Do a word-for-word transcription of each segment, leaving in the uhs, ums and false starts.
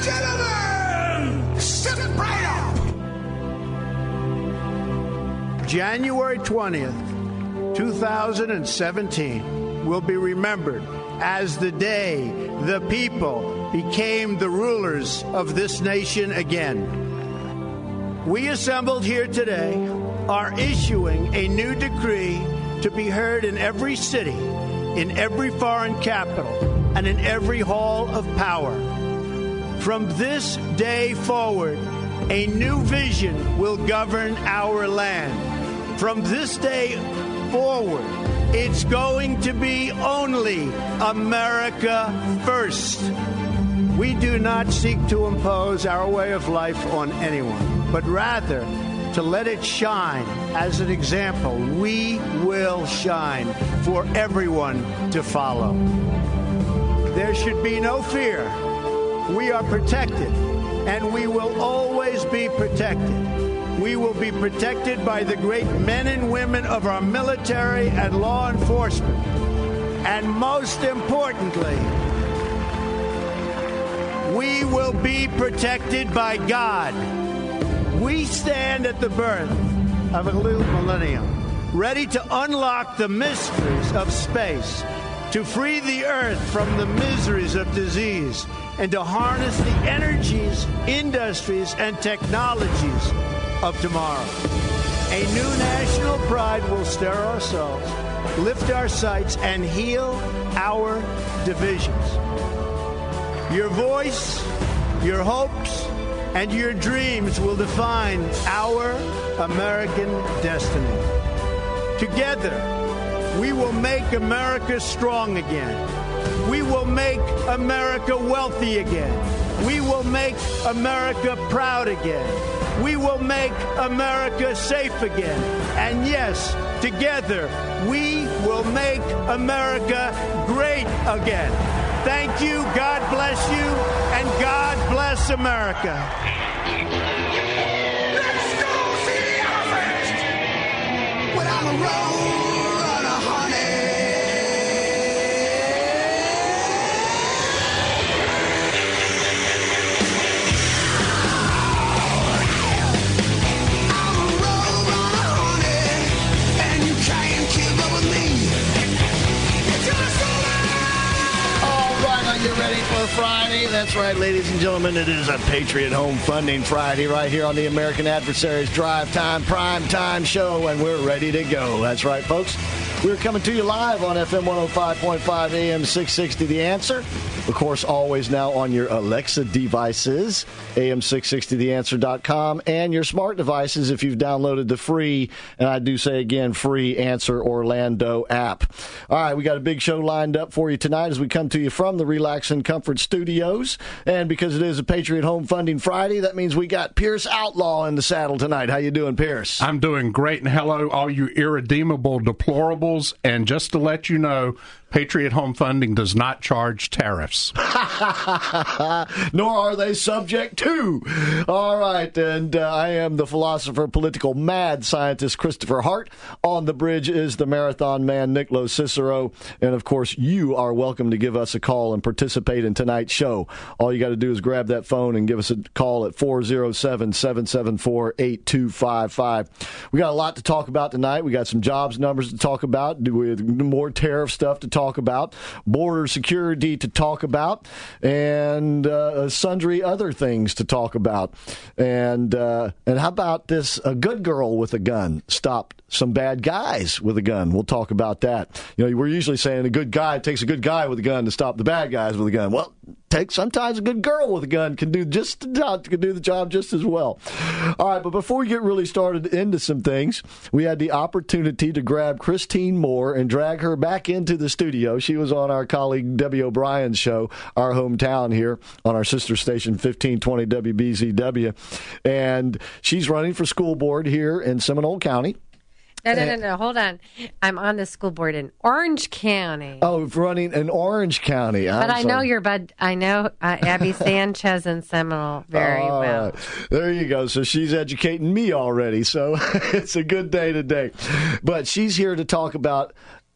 Gentlemen, sit right up. January twentieth, two thousand seventeen will be remembered as the day the people became the rulers of this nation again. We assembled here today are issuing a new decree to be heard in every city, in every foreign capital, and in every hall of power. From this day forward, a new vision will govern our land. From this day forward, it's going to be only America first. We do not seek to impose our way of life on anyone, but rather to let it shine as an example. We will shine for everyone to follow. There should be no fear. We are protected, and we will always be protected. We will be protected by the great men and women of our military and law enforcement. And most importantly, we will be protected by God. We stand at the birth of a new millennium, ready to unlock the mysteries of space, to free the earth from the miseries of disease, and to harness the energies, industries, and technologies of tomorrow. A new national pride will stir our souls, lift our sights, and heal our divisions. Your voice, your hopes, and your dreams will define our American destiny. Together, we will make America strong again. We will make America wealthy again. We will make America proud again. We will make America safe again. And yes, together, we will make America great again. Thank you, God bless you, and God bless America. Let's go see the elephant without a roll and a honey. I'm a roll and a honey, and you can't keep up with me. It's gonna slow down. All right, are you ready for Friday? That's right, ladies and gentlemen. It is a Patriot Home Funding Friday right here on the American Adversaries Drive Time Prime Time Show, and we're ready to go. That's right, folks. We're coming to you live on F M one oh five point five, A M six sixty, The Answer. Of course, always now on your Alexa devices, A M six sixty the answer dot com, and your smart devices if you've downloaded the free, and I do say again, free Answer Orlando app. All right, we got a big show lined up for you tonight as we come to you from the Relax and Comfort Studios. And because it is a Patriot Home Funding Friday, that means we got Pierce Outlaw in the saddle tonight. How you doing, Pierce? I'm doing great, and hello, all you irredeemable deplorables. And just to let you know, Patriot Home Funding does not charge tariffs. Nor are they subject to. All right, and uh, I am the philosopher, political mad scientist Christopher Hart. On the bridge is the marathon man, Nick Cicero. And, of course, you are welcome to give us a call and participate in tonight's show. All you got to do is grab that phone and give us a call at four oh seven, seven seven four, eight two five five. We got a lot to talk about tonight. We got some jobs numbers to talk about. We have more tariff stuff to talk about, border security to talk about, and uh, sundry other things to talk about. And uh, and how about this? A good girl with a gun stopped some bad guys with a gun. We'll talk about that. You know, we're usually saying a good guy takes a good guy with a gun to stop the bad guys with a gun. Well, take sometimes a good girl with a gun can do just can do the job just as well. All right, but before we get really started into some things, we had the opportunity to grab Christine Moore and drag her back into the studio. She was on our colleague Debbie O'Brien's show, Our Hometown, here on our sister station fifteen twenty W B Z W, and she's running for school board here in Seminole County. No, no, no, no. Hold on. I'm on the school board in Orange County. Oh, running in Orange County. I'm but I sorry. know your bud. I know uh, Abby Sanchez and Seminole very All well. right. There you go. So she's educating me already. So it's a good day today. But she's here to talk about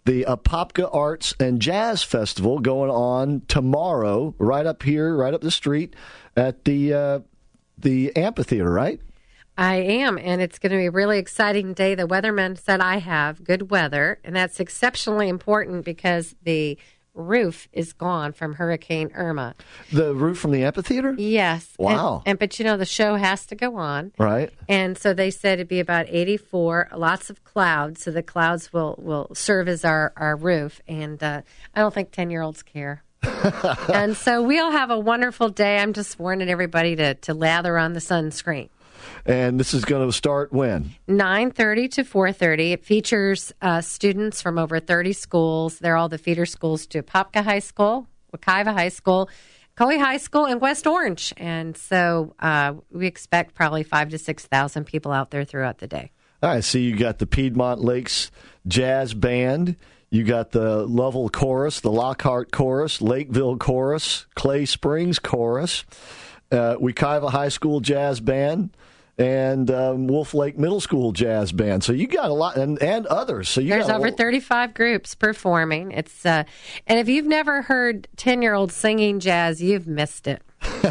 the Apopka Arts and Jazz Festival going on tomorrow, right up here, right up the street at the uh, the amphitheater, right? I am, and it's going to be a really exciting day. The weatherman said I have good weather, and that's exceptionally important because the roof is gone from Hurricane Irma. The roof from the amphitheater? Yes. Wow. And, and but you know the show has to go on, right? And so they said it'd be about eighty-four, lots of clouds. So the clouds will will serve as our our roof, and uh, I don't think ten year olds care. And so we'll have a wonderful day. I'm just warning everybody to to lather on the sunscreen. And this is going to start when? nine thirty to four thirty. It features uh, students from over thirty schools. They're all the feeder schools to Apopka High School, Wekiva High School, Coe High School, and West Orange. And so uh, we expect probably five to six thousand people out there throughout the day. All right, so you got the Piedmont Lakes Jazz Band. You got the Lovell Chorus, the Lockhart Chorus, Lakeville Chorus, Clay Springs Chorus, uh, Wekiva High School Jazz Band, and um, Wolf Lake Middle School Jazz Band. So you got a lot, and, and others. So you There's got over a, thirty-five groups performing. It's uh, and if you've never heard ten-year-olds singing jazz, you've missed it.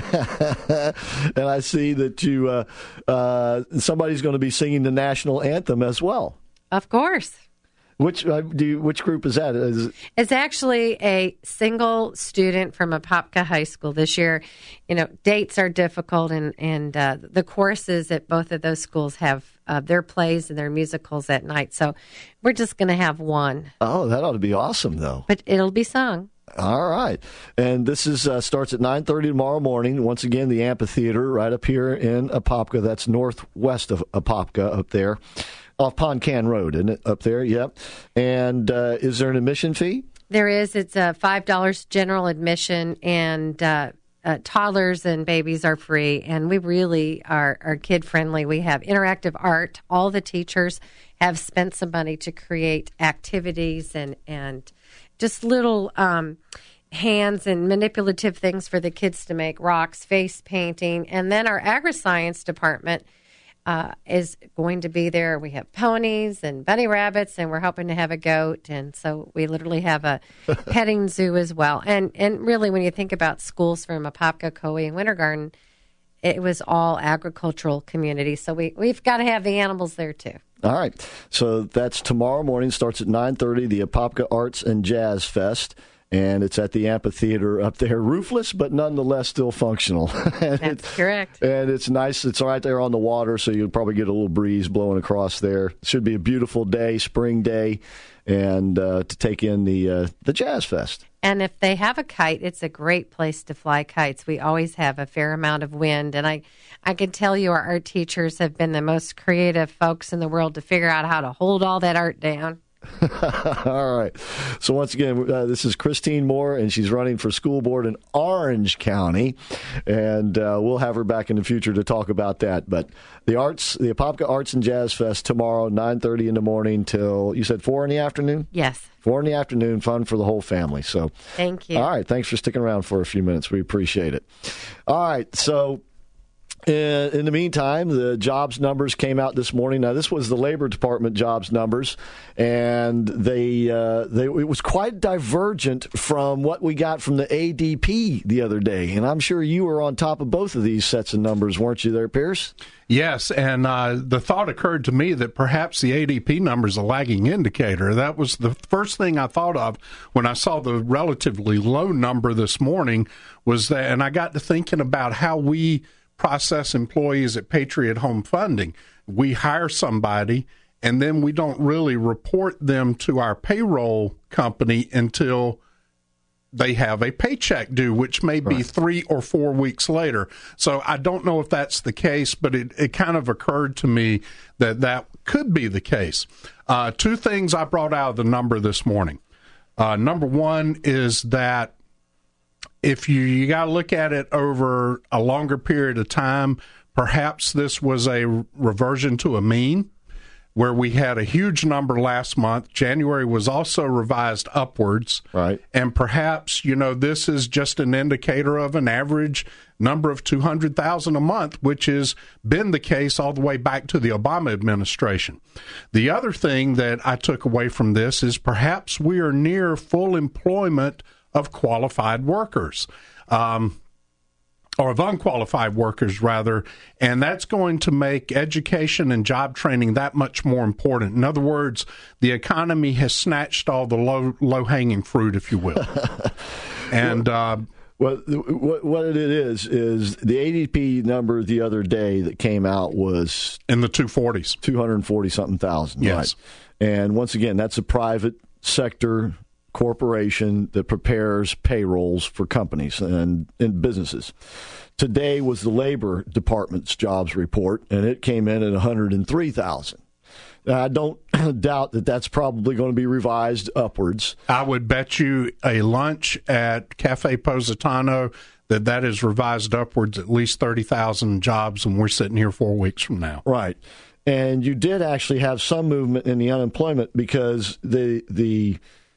And I see that you uh, uh, somebody's going to be singing the national anthem as well. Of course. Which uh, do you, which group is that? Is it... It's actually a single student from Apopka High School this year. You know, dates are difficult, and and uh, the courses at both of those schools have uh, their plays and their musicals at night. So we're just going to have one. Oh, that ought to be awesome, though. But it'll be sung. All right. And this is uh, starts at nine thirty tomorrow morning. Once again, the amphitheater right up here in Apopka. That's northwest of Apopka up there. Off Pond Can Road, isn't it? Up there, yep. And uh, is there an admission fee? There is. It's uh, five dollars general admission, and uh, uh, toddlers and babies are free. And we really are, are kid-friendly. We have interactive art. All the teachers have spent some money to create activities and, and just little um, hands and manipulative things for the kids to make, rocks, face painting. And then our agri-science department Uh, is going to be there. We have ponies and bunny rabbits, and we're hoping to have a goat. And so we literally have a petting zoo as well. And and really, when you think about schools from Apopka, Coe, and Winter Garden, it was all agricultural communities. So we, we've got to have the animals there, too. All right. So that's tomorrow morning. Starts at nine thirty, the Apopka Arts and Jazz Fest. And it's at the amphitheater up there, roofless, but nonetheless still functional. That's it's, correct. And it's nice. It's right there on the water, so you'll probably get a little breeze blowing across there. It should be a beautiful day, spring day, and uh, to take in the uh, the Jazz Fest. And if they have a kite, it's a great place to fly kites. We always have a fair amount of wind. And I, I can tell you our art teachers have been the most creative folks in the world to figure out how to hold all that art down. All right. So once again, uh, this is Christine Moore, and she's running for school board in Orange County, and uh, we'll have her back in the future to talk about that. But the arts, the Apopka Arts and Jazz Fest tomorrow, nine thirty in the morning till, you said four in the afternoon? Yes. Four in the afternoon, fun for the whole family. So, thank you. All right. Thanks for sticking around for a few minutes. We appreciate it. All right. So, in the meantime, the jobs numbers came out this morning. Now, this was the Labor Department jobs numbers, and they uh, they it was quite divergent from what we got from the A D P the other day. And I'm sure you were on top of both of these sets of numbers, weren't you there, Pierce? Yes, and uh, the thought occurred to me that perhaps the A D P number is a lagging indicator. That was the first thing I thought of when I saw the relatively low number this morning, was that, and I got to thinking about how we process employees at Patriot Home Funding. We hire somebody, and then we don't really report them to our payroll company until they have a paycheck due, which may be right. three or four weeks later. So I don't know if that's the case, but it, it kind of occurred to me that that could be the case. Uh, two things I brought out of the number this morning. Uh, number one is that if you, you got to look at it over a longer period of time, perhaps this was a reversion to a mean. where we had a huge number last month. January was also revised upwards. Right. And perhaps, you know, this is just an indicator of an average number of two hundred thousand a month, which has been the case all the way back to the Obama administration. The other thing that I took away from this is perhaps we are near full employment of qualified workers. Um, or of unqualified workers, rather, and that's going to make education and job training that much more important. In other words, the economy has snatched all the low, low-hanging fruit, if you will. and uh, well, what, what it is, is the A D P number the other day that came out was in the two forties. two hundred forty-something thousand. Yes. Right? And once again, that's a private sector corporation that prepares payrolls for companies and, and businesses. Today was the Labor Department's jobs report, and it came in at one hundred three thousand. I don't doubt that that's probably going to be revised upwards. I would bet you a lunch at Cafe Positano that that is revised upwards at least thirty thousand jobs, and we're sitting here four weeks from now. Right. And you did actually have some movement in the unemployment because the the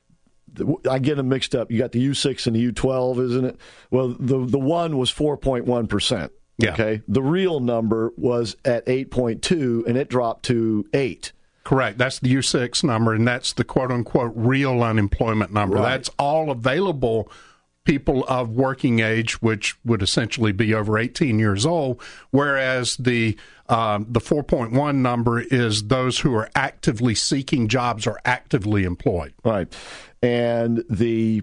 I get them mixed up. You got the U six and the U twelve, isn't it? Well, the the one was four point one percent. Yeah. Okay. The real number was at eight point two, and it dropped to eight. Correct. That's the U six number, and that's the quote-unquote real unemployment number. Right. That's all available people of working age, which would essentially be over eighteen years old, whereas the um, the four point one number is those who are actively seeking jobs or actively employed. Right. And the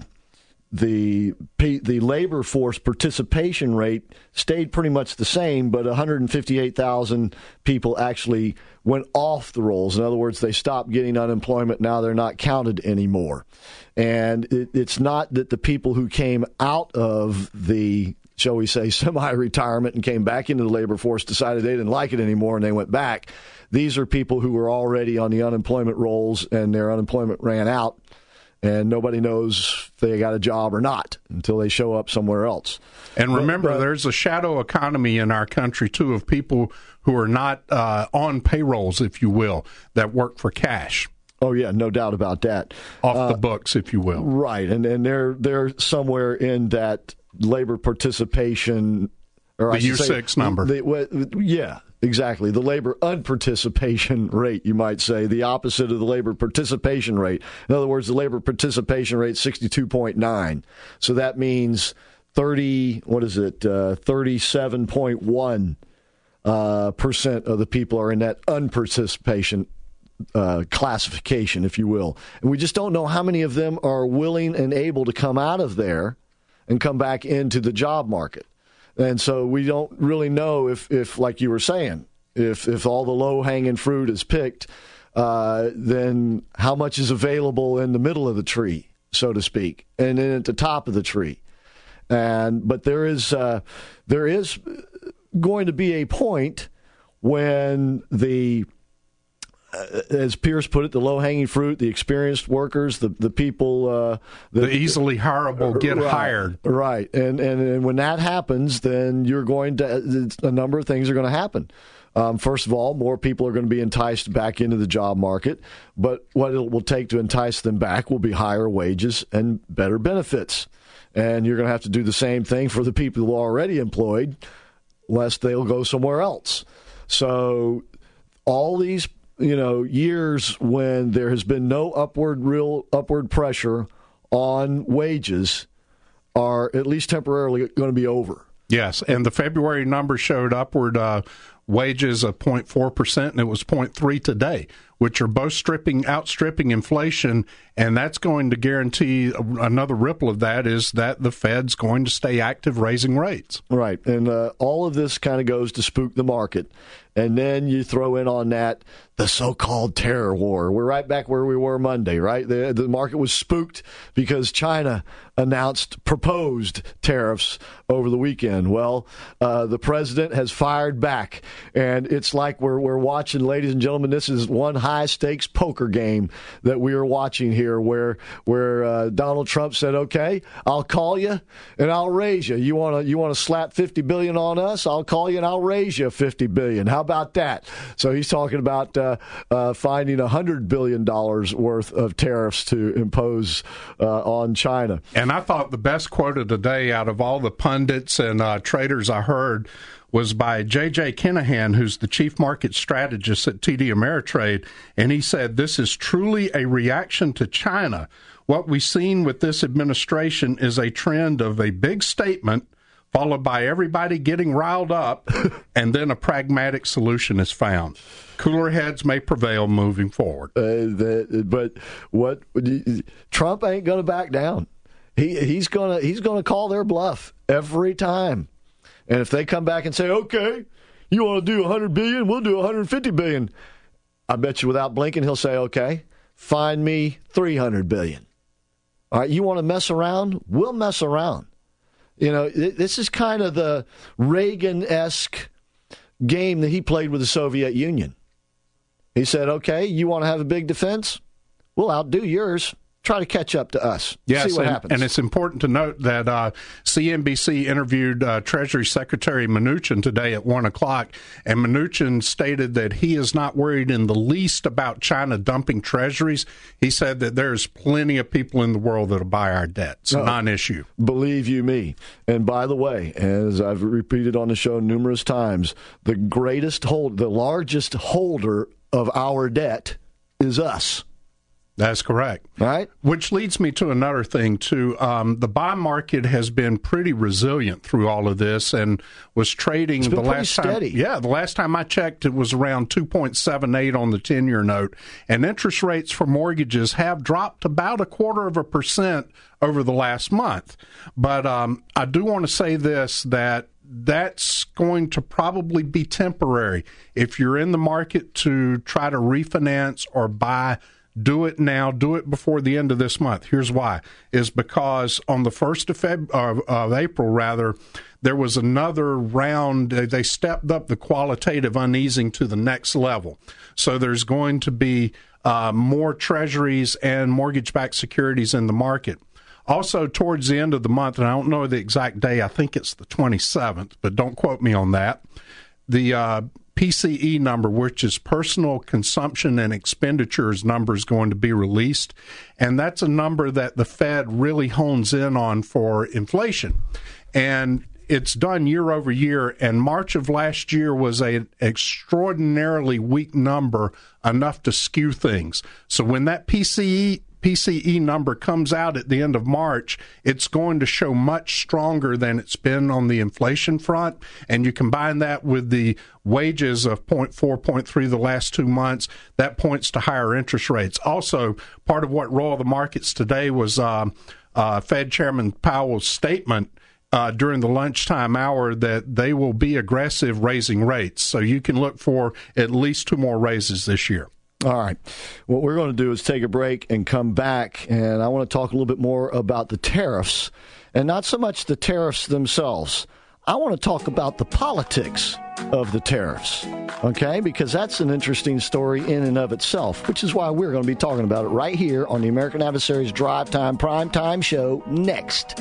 the the labor force participation rate stayed pretty much the same, but one hundred fifty-eight thousand people actually went off the rolls. In other words, they stopped getting unemployment. Now they're not counted anymore. And it, it's not that the people who came out of the, shall we say, semi-retirement and came back into the labor force decided they didn't like it anymore and they went back. These are people who were already on the unemployment rolls and their unemployment ran out. And nobody knows if they got a job or not until they show up somewhere else. And remember, but, but, there's a shadow economy in our country, too, of people who are not uh, on payrolls, if you will, that work for cash. Oh, yeah, no doubt about that. Off uh, the books, if you will. Right, and, and they're, they're somewhere in that labor participation. Or the I should U six say, number. The, well, yeah. Exactly. The labor unparticipation rate, you might say, the opposite of the labor participation rate. In other words, the labor participation rate is sixty-two point nine. So that means thirty, what is it, uh, thirty-seven point one uh, percent of the people are in that unparticipation uh, classification, if you will. And we just don't know how many of them are willing and able to come out of there and come back into the job market. And so we don't really know if, if like you were saying, if if all the low-hanging fruit is picked, uh, then how much is available in the middle of the tree, so to speak, and then at the top of the tree. And but there is uh, there is going to be a point when the Uh, as Pierce put it, the low-hanging fruit, the experienced workers, the the people, uh, the easily hireable get right, hired. Right, and, and and when that happens, then you're going to a number of things are going to happen. Um, first of all, more people are going to be enticed back into the job market, but what it will take to entice them back will be higher wages and better benefits. And you're going to have to do the same thing for the people who are already employed, lest they'll go somewhere else. So all these you know, years when there has been no upward, real upward pressure on wages are at least temporarily going to be over. Yes, and the February number showed upward uh, wages of zero point four percent, and it was zero point three today, which are both stripping, outstripping inflation, and that's going to guarantee another ripple of that is that the Fed's going to stay active raising rates. Right, and uh, all of this kind of goes to spook the market. And then you throw in on that the so-called terror war. We're right back where we were Monday, right? The, the market was spooked because China announced proposed tariffs over the weekend. Well, uh, the president has fired back. And it's like we're, we're watching, ladies and gentlemen, this is one high high-stakes poker game that we are watching here where where uh, Donald Trump said, okay, I'll call you and I'll raise you. You want to you want to slap fifty billion dollars on us? I'll call you and I'll raise you fifty billion dollars. How about that? So he's talking about uh, uh, finding one hundred billion dollars worth of tariffs to impose uh, on China. And I thought the best quote of the day out of all the pundits and uh, traders I heard was by J J Kinahan, who's the chief market strategist at T D Ameritrade, and he said, this is truly a reaction to China. What we've seen with this administration is a trend of a big statement followed by everybody getting riled up, and then a pragmatic solution is found. Cooler heads may prevail moving forward. Uh, the, but what Trump ain't going to back down. He he's gonna he's gonna call their bluff every time. And if they come back and say, okay, you want to do one hundred billion dollars, we'll do one hundred fifty billion dollars. I bet you without blinking, he'll say, okay, find me three hundred billion dollars. All right, you want to mess around? We'll mess around. You know, this is kind of the Reagan-esque game that he played with the Soviet Union. He said, okay, you want to have a big defense? We'll outdo yours. Try to catch up to us. Yes, see what and, happens. and it's important to note that uh, C N B C interviewed uh, Treasury Secretary Mnuchin today at one o'clock, and Mnuchin stated that he is not worried in the least about China dumping treasuries. He said that there's plenty of people in the world that will buy our debt. It's a no, non-issue. Believe you me. And by the way, as I've repeated on the show numerous times, the greatest hold, the largest holder of our debt is us. That's correct. All right. Which leads me to another thing, too. Um, the bond market has been pretty resilient through all of this and was trading it's been the pretty last steady. time. Yeah, the last time I checked, it was around two point seven eight on the ten-year note. And interest rates for mortgages have dropped about a quarter of a percent over the last month. But um, I do want to say this, that that's going to probably be temporary. If you're in the market to try to refinance or buy, do it now. Do it before the end of this month. Here's why. Is because on the first of, Feb- of, of April, rather, there was another round. They stepped up the qualitative uneasing to the next level. So there's going to be uh, more treasuries and mortgage-backed securities in the market. Also, towards the end of the month, and I don't know the exact day, I think it's the twenty-seventh, but don't quote me on that, the uh, P C E number, which is personal consumption and expenditures number, is going to be released. And that's a number that the Fed really hones in on for inflation. And it's done year over year. And March of last year was an extraordinarily weak number, enough to skew things. So when that P C E P C E number comes out at the end of March, it's going to show much stronger than it's been on the inflation front. And you combine that with the wages of zero point four, zero point three the last two months, that points to higher interest rates. Also, part of what roiled the markets today was um, uh, Fed Chairman Powell's statement Uh, during the lunchtime hour that they will be aggressive raising rates. So you can look for at least two more raises this year. All right. What we're going to do is take a break and come back, and I want to talk a little bit more about the tariffs, and not so much the tariffs themselves. I want to talk about the politics of the tariffs, okay? Because that's an interesting story in and of itself, which is why we're going to be talking about it right here on the American Adversaries Drive Time Prime Time Show next.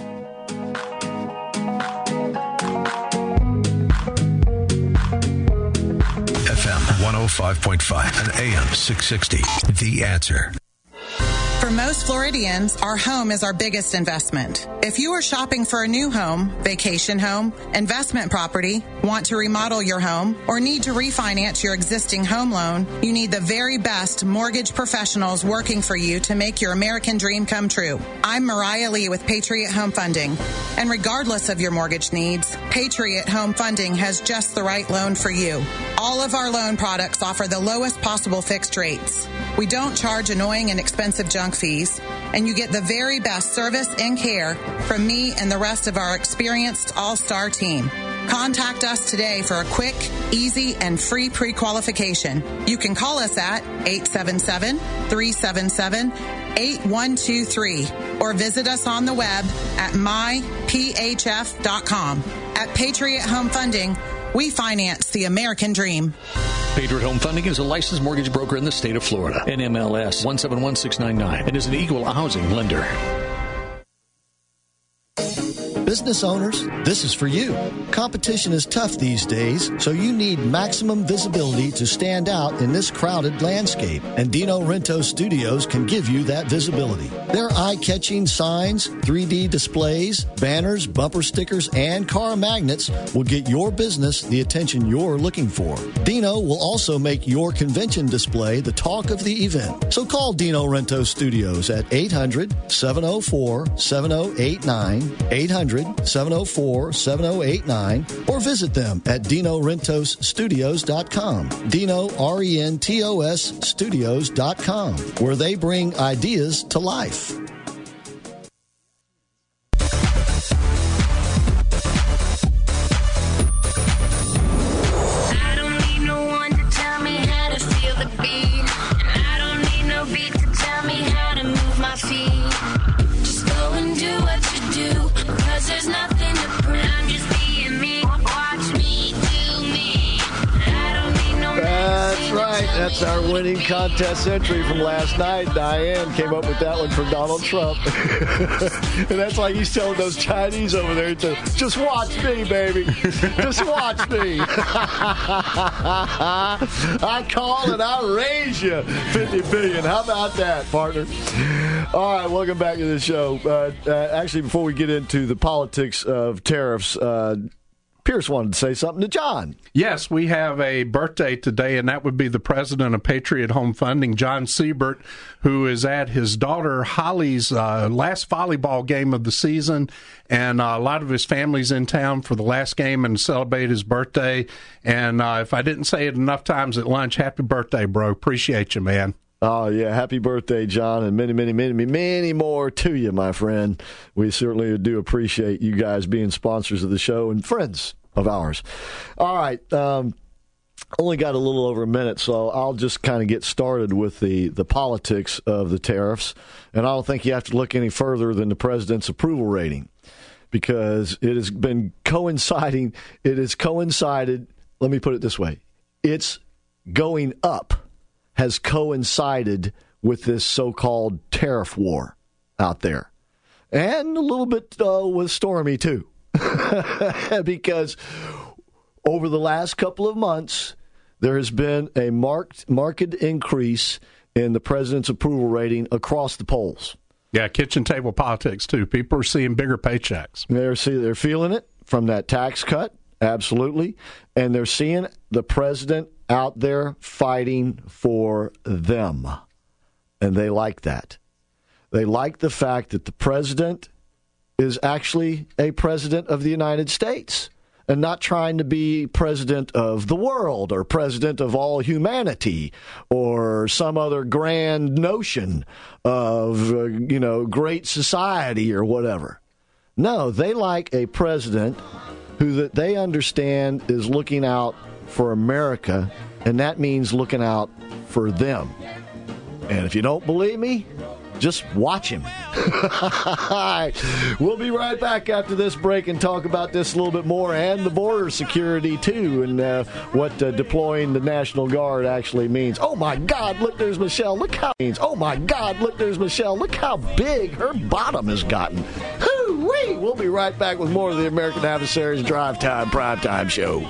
one oh five point five and A M six sixty. The Answer. For most Floridians, our home is our biggest investment. If you are shopping for a new home, vacation home, investment property, want to remodel your home, or need to refinance your existing home loan, you need the very best mortgage professionals working for you to make your American dream come true. I'm Mariah Lee with Patriot Home Funding. And regardless of your mortgage needs, Patriot Home Funding has just the right loan for you. All of our loan products offer the lowest possible fixed rates. We don't charge annoying and expensive junk fees, and you get the very best service and care from me and the rest of our experienced all-star team. Contact us today for a quick, easy, and free pre-qualification. You can call us at eight seven seven, three seven seven, eight one two three or visit us on the web at my p h f dot com. At Patriot Home Funding, We finance the American dream. Patriot Home Funding is a licensed mortgage broker in the state of Florida. N M L S one seven one six nine nine and is an equal housing lender. Business owners, this is for you. Competition is tough these days, so you need maximum visibility to stand out in this crowded landscape, and Dino Rento Studios can give you that visibility. Their eye-catching signs, three D displays, banners, bumper stickers, and car magnets will get your business the attention you're looking for. Dino will also make your convention display the talk of the event. So call Dino Rento Studios at eight hundred, seven oh four, seven oh eight nine, eight hundred, seven oh four, seven oh eight nine, or visit them at dino rentos studios dot com. Dino, R E N T O S, studios dot com, where they bring ideas to life. I don't need no one to tell me how to feel the beat, and I don't need no beat to tell me how to move my feet. Just go and do what you do. Cause there's nothing to prove. I'm just being me. Watch me do me. I don't need no That's right. That's our winning contest entry from last night. Diane came up with that one for Donald Trump. And that's like he's telling those Chinese over there to just watch me, baby. Just watch me. I call and I raise you fifty billion. How about that, partner? All right, welcome back to the show. Uh, uh, actually, before we get into the politics of tariffs, uh, Pierce wanted to say something to John. Yes, we have a birthday today, and that would be the president of Patriot Home Funding, John Siebert, who is at his daughter Holly's uh, last volleyball game of the season, and uh, a lot of his family's in town for the last game and celebrate his birthday. And uh, if I didn't say it enough times at lunch, happy birthday, bro. Appreciate you, man. Oh, yeah. Happy birthday, John, and many, many, many, many more to you, my friend. We certainly do appreciate you guys being sponsors of the show and friends of ours. All right. Um, only got a little over a minute, so I'll just kind of get started with the, the politics of the tariffs. And I don't think you have to look any further than the president's approval rating, because it has been coinciding. It has coincided. Let me put it this way. It's going up. Has coincided with this so-called tariff war out there. And a little bit uh, with Stormy, too. Because over the last couple of months, there has been a marked, marked increase in the president's approval rating across the polls. Yeah, kitchen table politics, too. People are seeing bigger paychecks. They're, see, they're feeling it from that tax cut, absolutely. And they're seeing the president out there fighting for them. And they like that. They like the fact that the president is actually a president of the United States and not trying to be president of the world or president of all humanity or some other grand notion of, uh, you know, great society or whatever. No, they like a president who that they understand is looking out for America, and that means looking out for them. And if you don't believe me, just watch him. We'll be right back after this break and talk about this a little bit more, and the border security, too, and uh, what uh, deploying the National Guard actually means. Oh, my God, look, there's Michelle. Look how means. Oh, my God, look, there's Michelle. Look how big her bottom has gotten. Hoo-wee! We'll be right back with more of the American Adversaries Drive Time Primetime Show.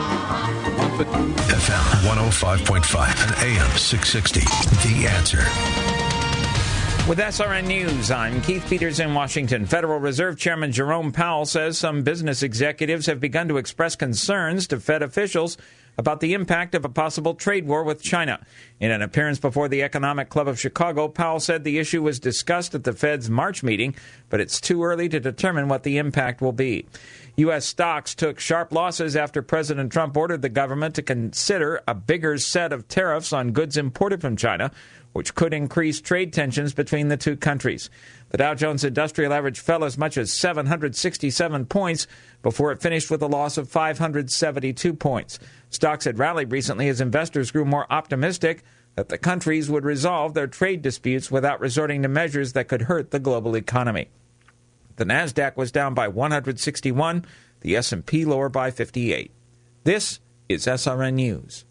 F M one oh five point five and A M six sixty. The Answer. With S R N News, I'm Keith Peters in Washington. Federal Reserve Chairman Jerome Powell says some business executives have begun to express concerns to Fed officials about the impact of a possible trade war with China. In an appearance before the Economic Club of Chicago, Powell said the issue was discussed at the Fed's March meeting, but it's too early to determine what the impact will be. U S stocks took sharp losses after President Trump ordered the government to consider a bigger set of tariffs on goods imported from China, which could increase trade tensions between the two countries. The Dow Jones Industrial Average fell as much as seven hundred sixty-seven points before it finished with a loss of five hundred seventy-two points. Stocks had rallied recently as investors grew more optimistic that the countries would resolve their trade disputes without resorting to measures that could hurt the global economy. The Nasdaq was down by one hundred sixty-one, the S and P lower by fifty-eight. This is S R N News.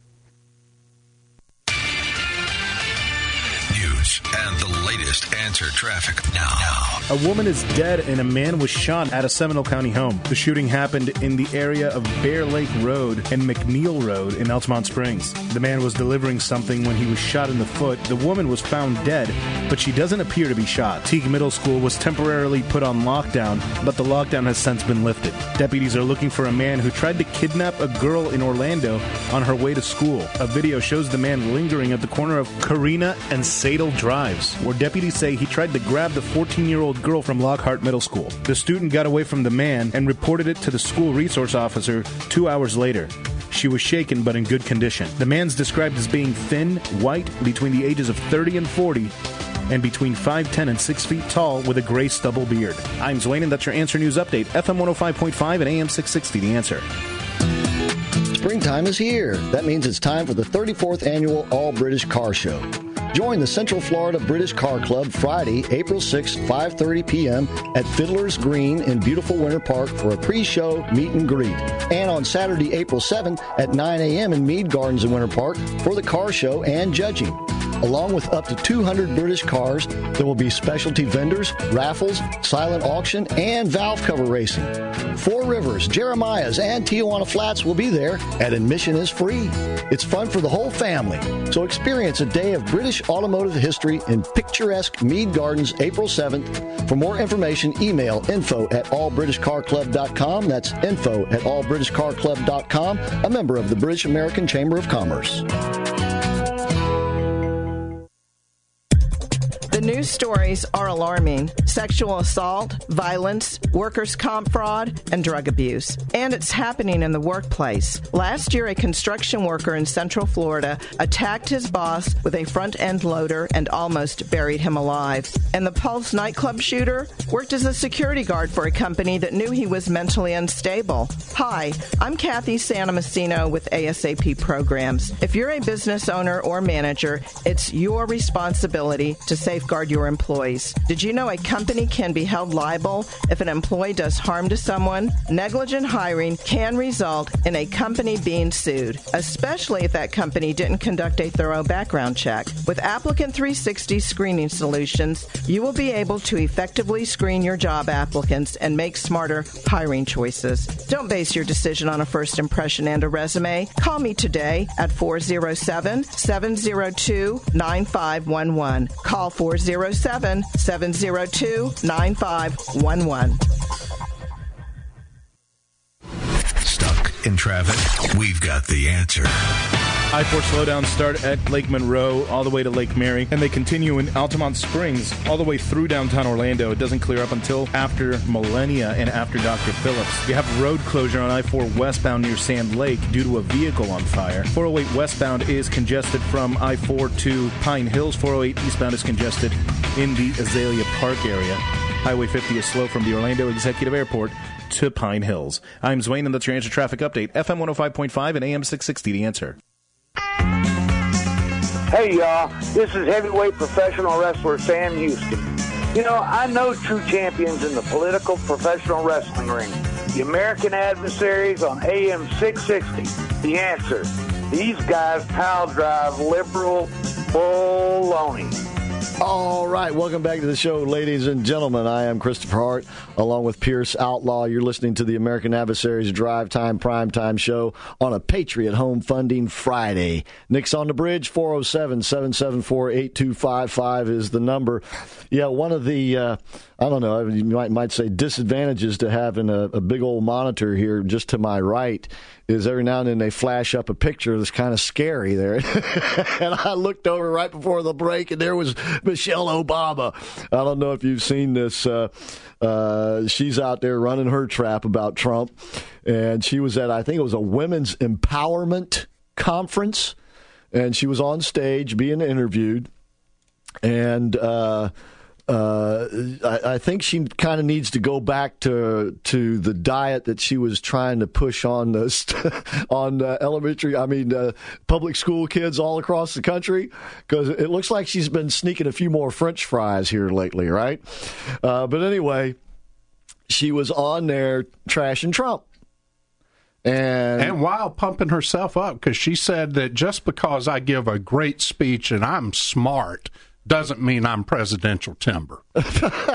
News and the latest Answer Traffic now. A woman is dead and a man was shot at a Seminole County home. The shooting happened in the area of Bear Lake Road and McNeil Road in Altamont Springs. The man was delivering something when he was shot in the foot. The woman was found dead, but she doesn't appear to be shot. Teague Middle School was temporarily put on lockdown, but the lockdown has since been lifted. Deputies are looking for a man who tried to kidnap a girl in Orlando on her way to school. A video shows the man lingering at the corner of Karina and Sadel Drives, where deputies say he tried to grab the fourteen-year-old girl from Lockhart Middle School. The student got away from the man and reported it to the school resource officer two hours later. She was shaken but in good condition. The man's described as being thin, white, between the ages of thirty and forty, and between five ten and six feet tall with a gray stubble beard. I'm Zwane, and that's your Answer News Update, F M one oh five point five and A M six sixty, The Answer. Springtime is here. That means it's time for the thirty-fourth Annual All British Car Show. Join the Central Florida British Car Club Friday, April sixth, five thirty p.m. at Fiddler's Green in beautiful Winter Park for a pre-show meet and greet. And on Saturday, April seventh at nine a.m. in Mead Gardens in Winter Park for the car show and judging. Along with up to two hundred British cars, there will be specialty vendors, raffles, silent auction, and valve cover racing. Four Rivers, Jeremiah's, and Tijuana Flats will be there, and admission is free. It's fun for the whole family. So experience a day of British automotive history in picturesque Mead Gardens, April seventh. For more information, email info at all british car club dot com. That's info at all british car club dot com, a member of the British American Chamber of Commerce. The news stories are alarming. Sexual assault, violence, workers' comp fraud, and drug abuse. And it's happening in the workplace. Last year, a construction worker in Central Florida attacked his boss with a front-end loader and almost buried him alive. And the Pulse nightclub shooter worked as a security guard for a company that knew he was mentally unstable. Hi, I'm Kathy Santomassino with A S A P Programs. If you're a business owner or manager, it's your responsibility to safeguard your employees. Did you know a company can be held liable if an employee does harm to someone? Negligent hiring can result in a company being sued, especially if that company didn't conduct a thorough background check. With Applicant three sixty Screening Solutions, you will be able to effectively screen your job applicants and make smarter hiring choices. Don't base your decision on a first impression and a resume. Call me today at four oh seven, seven oh two, nine five one one. Call four oh seven, seven oh two, nine five one one. Stuck in traffic? We've got the answer. I four slowdowns start at Lake Monroe all the way to Lake Mary, and they continue in Altamont Springs all the way through downtown Orlando. It doesn't clear up until after Millennia and after Doctor Phillips. You have road closure on I four westbound near Sand Lake due to a vehicle on fire. four oh eight westbound is congested from I four to Pine Hills. four oh eight eastbound is congested in the Azalea Park area. Highway fifty is slow from the Orlando Executive Airport to Pine Hills. I'm Zwane, and that's your Answer Traffic Update. F M one oh five point five and A M six sixty, The Answer. Hey, y'all. This is heavyweight professional wrestler Sam Houston. You know, I know true champions in the political professional wrestling ring. The American Adversaries on A M six sixty. The Answer. These guys pile drive liberal baloney. All right, welcome back to the show, ladies and gentlemen. I am Christopher Hart, along with Pierce Outlaw. You're listening to the American Adversaries Drive Time Primetime Show on a Patriot Home Funding Friday. Nick's on the bridge. Four oh seven, seven seven four, eight two five five is the number. Yeah, one of the, uh, I don't know, you might, might say disadvantages to having a, a big old monitor here just to my right is every now and then they flash up a picture that's kind of scary there. And I looked over right before the break, and there was Michelle Obama. I don't know if you've seen this. Uh, uh, she's out there running her trap about Trump. And she was at, I think it was a women's empowerment conference. And she was on stage being interviewed. And uh, uh, I, I think she kind of needs to go back to to the diet that she was trying to push on this on uh, elementary, I mean, uh, public school kids all across the country, because it looks like she's been sneaking a few more French fries here lately, right? Uh, but anyway, she was on there trashing Trump. And, and while pumping herself up, because she said that just because I give a great speech and I'm smart doesn't mean I'm presidential timber. Well,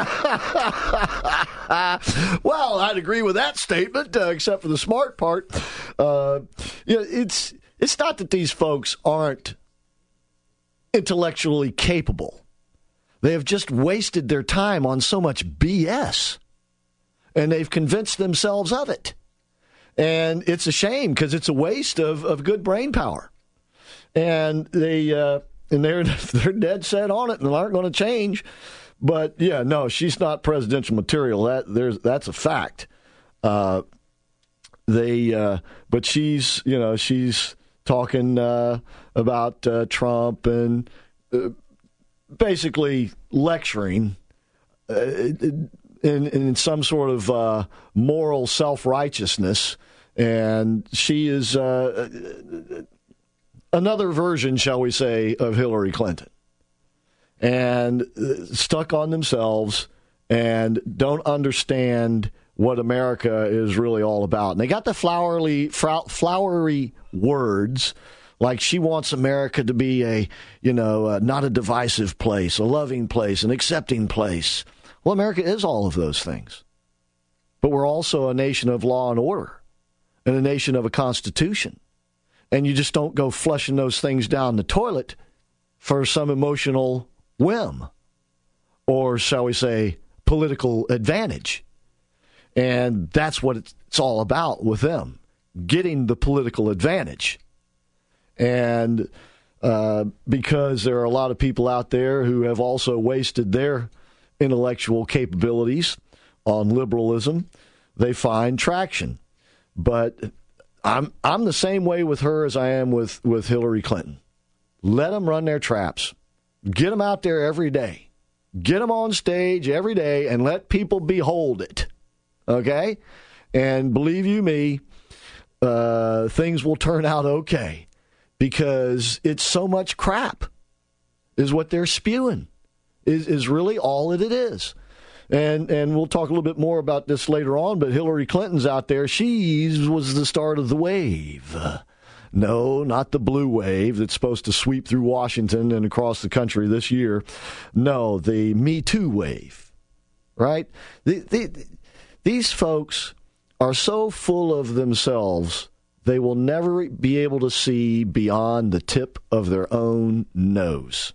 I'd agree with that statement, uh, except for the smart part. Uh, you know, it's it's not that these folks aren't intellectually capable. They have just wasted their time on so much B S, and they've convinced themselves of it. And it's a shame because it's a waste of, of good brain power. And they uh, and they're they're dead set on it and aren't going to change. But yeah, no, she's not presidential material. That there's that's a fact. Uh, they uh, but she's you know she's talking uh, about uh, Trump and uh, basically lecturing uh, in in some sort of uh, moral self-righteousness. And she is uh, another version, shall we say, of Hillary Clinton. And uh, stuck on themselves and don't understand what America is really all about. And they got the flowery, flowery words like she wants America to be a, you know, uh, not a divisive place, a loving place, an accepting place. Well, America is all of those things. But we're also a nation of law and order. And a nation of a constitution. And you just don't go flushing those things down the toilet for some emotional whim or, shall we say, political advantage. And that's what it's all about with them, getting the political advantage. And uh, because there are a lot of people out there who have also wasted their intellectual capabilities on liberalism, they find traction. But I'm I'm the same way with her as I am with, with Hillary Clinton. Let them run their traps. Get them out there every day. Get them on stage every day and let people behold it. Okay? And believe you me, uh, things will turn out okay. Because it's so much crap is what they're spewing, is, is really all that it is. And and we'll talk a little bit more about this later on, but Hillary Clinton's out there. She was the start of the wave. No, not the blue wave that's supposed to sweep through Washington and across the country this year. No, the Me Too wave, right? The, the, these folks are so full of themselves, they will never be able to see beyond the tip of their own nose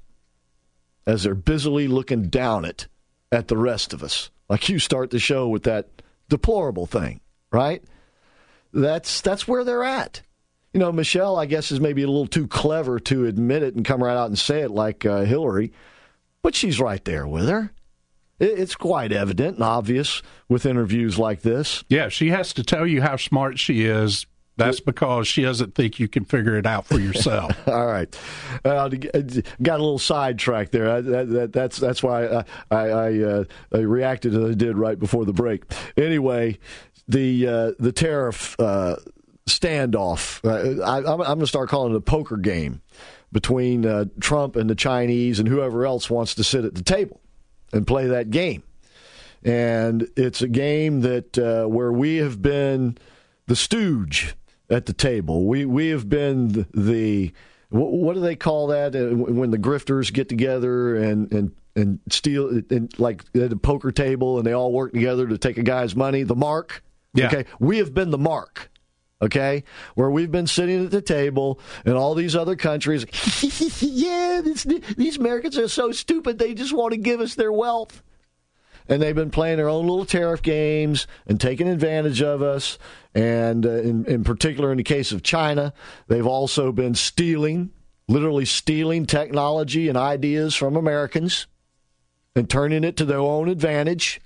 as they're busily looking down it at the rest of us. Like you start the show with that deplorable thing, right? That's that's where they're at. You know, Michelle, I guess, is maybe a little too clever to admit it and come right out and say it like uh, Hillary, but she's right there with her. It, it's quite evident and obvious with interviews like this. Yeah, she has to tell you how smart she is. That's because she doesn't think you can figure it out for yourself. All right, uh, got a little sidetracked there. I, that, that, that's that's why I I, I, uh, I reacted as I did right before the break. Anyway, the uh, the tariff uh, standoff. Uh, I, I'm, I'm going to start calling it a poker game between uh, Trump and the Chinese and whoever else wants to sit at the table and play that game. And it's a game that uh, where we have been the stooge at the table. We we have been the, the what do they call that when the grifters get together and and and steal and like at a poker table and they all work together to take a guy's money? The mark. Yeah. Okay, we have been the mark. Okay, where we've been sitting at the table and all these other countries. Yeah, this, these Americans are so stupid. They just want to give us their wealth. And they've been playing their own little tariff games and taking advantage of us. And uh, in, in particular, in the case of China, they've also been stealing, literally stealing technology and ideas from Americans and turning it to their own advantage.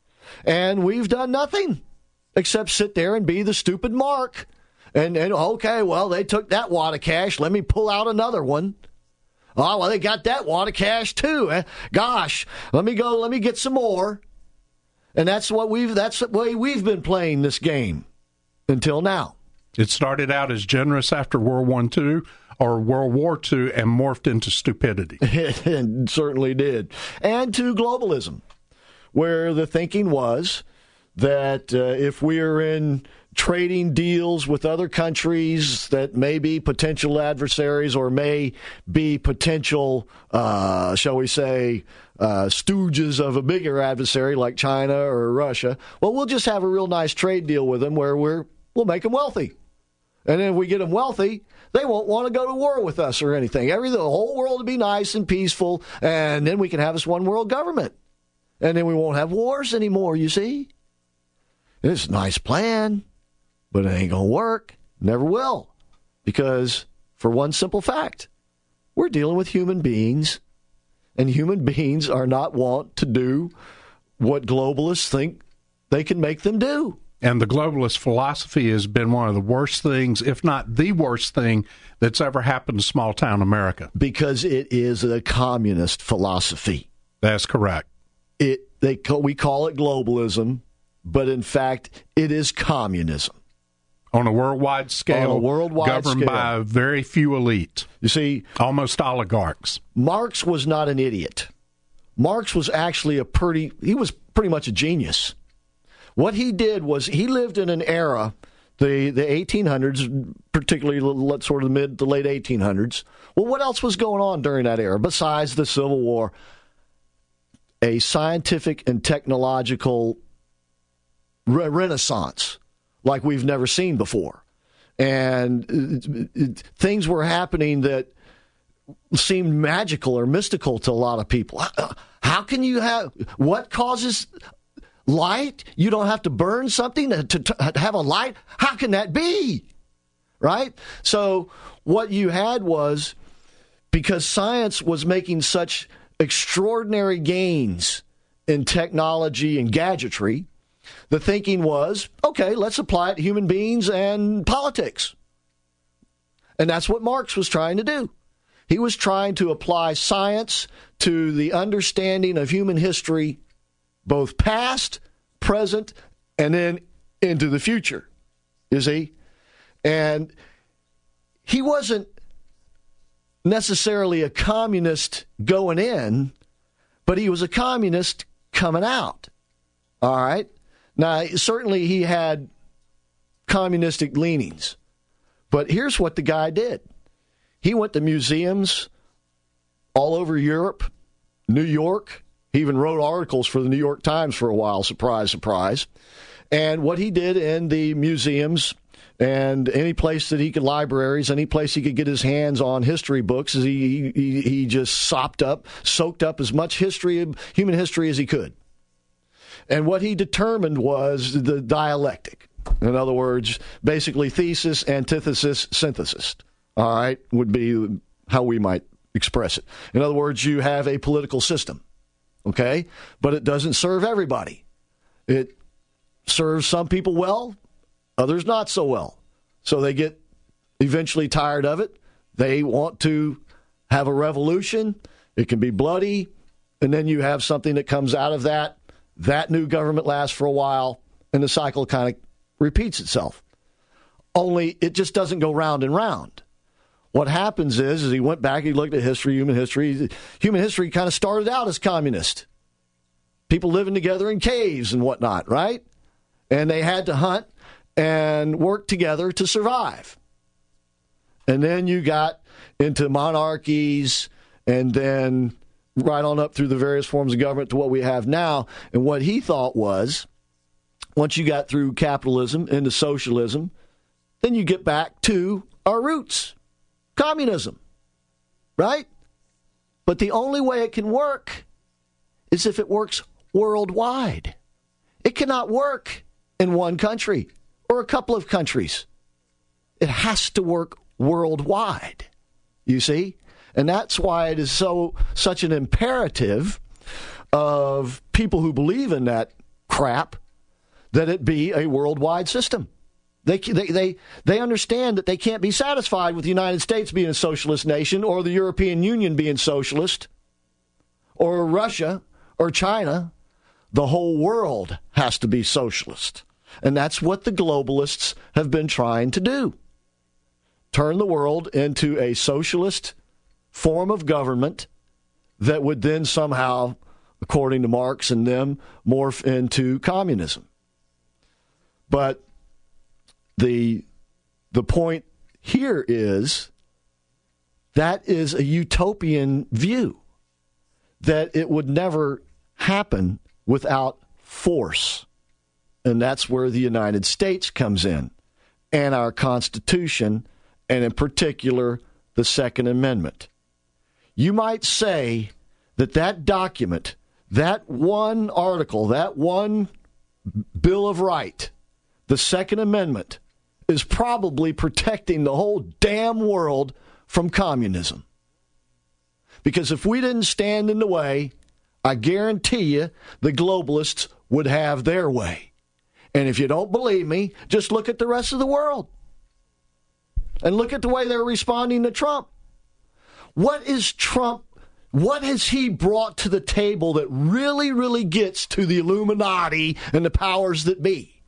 And we've done nothing except sit there and be the stupid mark. And, and okay, well, they took that wad of cash. Let me pull out another one. Oh, well, they got that wad of cash too. Eh? Gosh, let me go. Let me get some more. And that's what we've. That's the way we've been playing this game until now. It started out as generous after World War Two or World War Two and morphed into stupidity. It certainly did, and to globalism, where the thinking was that uh, if we are in trading deals with other countries that may be potential adversaries or may be potential, uh, shall we say, uh, stooges of a bigger adversary like China or Russia, well, we'll just have a real nice trade deal with them where we're, we'll make them wealthy. And then if we get them wealthy, they won't want to go to war with us or anything. Every, the whole world will be nice and peaceful, and then we can have this one world government. And then we won't have wars anymore, you see? It's a nice plan, but it ain't going to work. Never will. Because, for one simple fact, we're dealing with human beings, and human beings are not wont to do what globalists think they can make them do. And the globalist philosophy has been one of the worst things, if not the worst thing, that's ever happened to small-town America. Because it is a communist philosophy. That's correct. It they call, we call it globalism, but in fact, it is communism. On a worldwide scale, On a worldwide governed scale. by a very few elite. You see, almost oligarchs. Marx was not an idiot. Marx was actually a pretty, he was pretty much a genius. What he did was he lived in an era, the, the eighteen hundreds, particularly sort of the mid to late eighteen hundreds. Well, what else was going on during that era besides the Civil War? A scientific and technological re- renaissance like we've never seen before. And it, it, things were happening that seemed magical or mystical to a lot of people. How, how can you have, what causes light? You don't have to burn something to, to, to have a light? How can that be? Right? So what you had was, because science was making such extraordinary gains in technology and gadgetry, the thinking was, okay, let's apply it to human beings and politics. And that's what Marx was trying to do. He was trying to apply science to the understanding of human history, both past, present, and then into the future. You see? And he wasn't necessarily a communist going in, but he was a communist coming out. All right? Now, certainly he had communistic leanings. But here's what the guy did. He went to museums all over Europe, New York. He even wrote articles for the New York Times for a while, surprise, surprise. And what he did in the museums and any place that he could, libraries, any place he could get his hands on history books, is he, he, he just sopped up, soaked up as much history, human history as he could. And what he determined was the dialectic. In other words, basically thesis, antithesis, synthesis. All right, would be how we might express it. In other words, you have a political system, okay? But it doesn't serve everybody. It serves some people well, others not so well. So they get eventually tired of it. They want to have a revolution. It can be bloody. And then you have something that comes out of that. That new government lasts for a while, and the cycle kind of repeats itself. Only it just doesn't go round and round. What happens is, is he went back, he looked at history, human history. Human history kind of started out as communist. People living together in caves and whatnot, right? And they had to hunt and work together to survive. And then you got into monarchies, and then right on up through the various forms of government to what we have now. And what he thought was, once you got through capitalism into socialism, then you get back to our roots, communism, right? But the only way it can work is if it works worldwide. It cannot work in one country or a couple of countries. It has to work worldwide, you see? And that's why it is so such an imperative of people who believe in that crap that it be a worldwide system. They, they, they, they understand that they can't be satisfied with the United States being a socialist nation or the European Union being socialist or Russia or China. The whole world has to be socialist. And that's what the globalists have been trying to do. Turn the world into a socialist form of government that would then somehow, according to Marx and them, morph into communism. But the the point here is that is a utopian view, that it would never happen without force. And that's where the United States comes in, and our Constitution, and in particular, the Second Amendment. You might say that that document, that one article, that one Bill of Rights, the Second Amendment, is probably protecting the whole damn world from communism. Because if we didn't stand in the way, I guarantee you the globalists would have their way. And if you don't believe me, just look at the rest of the world. And look at the way they're responding to Trump. What is Trump, what has he brought to the table that really, really gets to the Illuminati and the powers that be?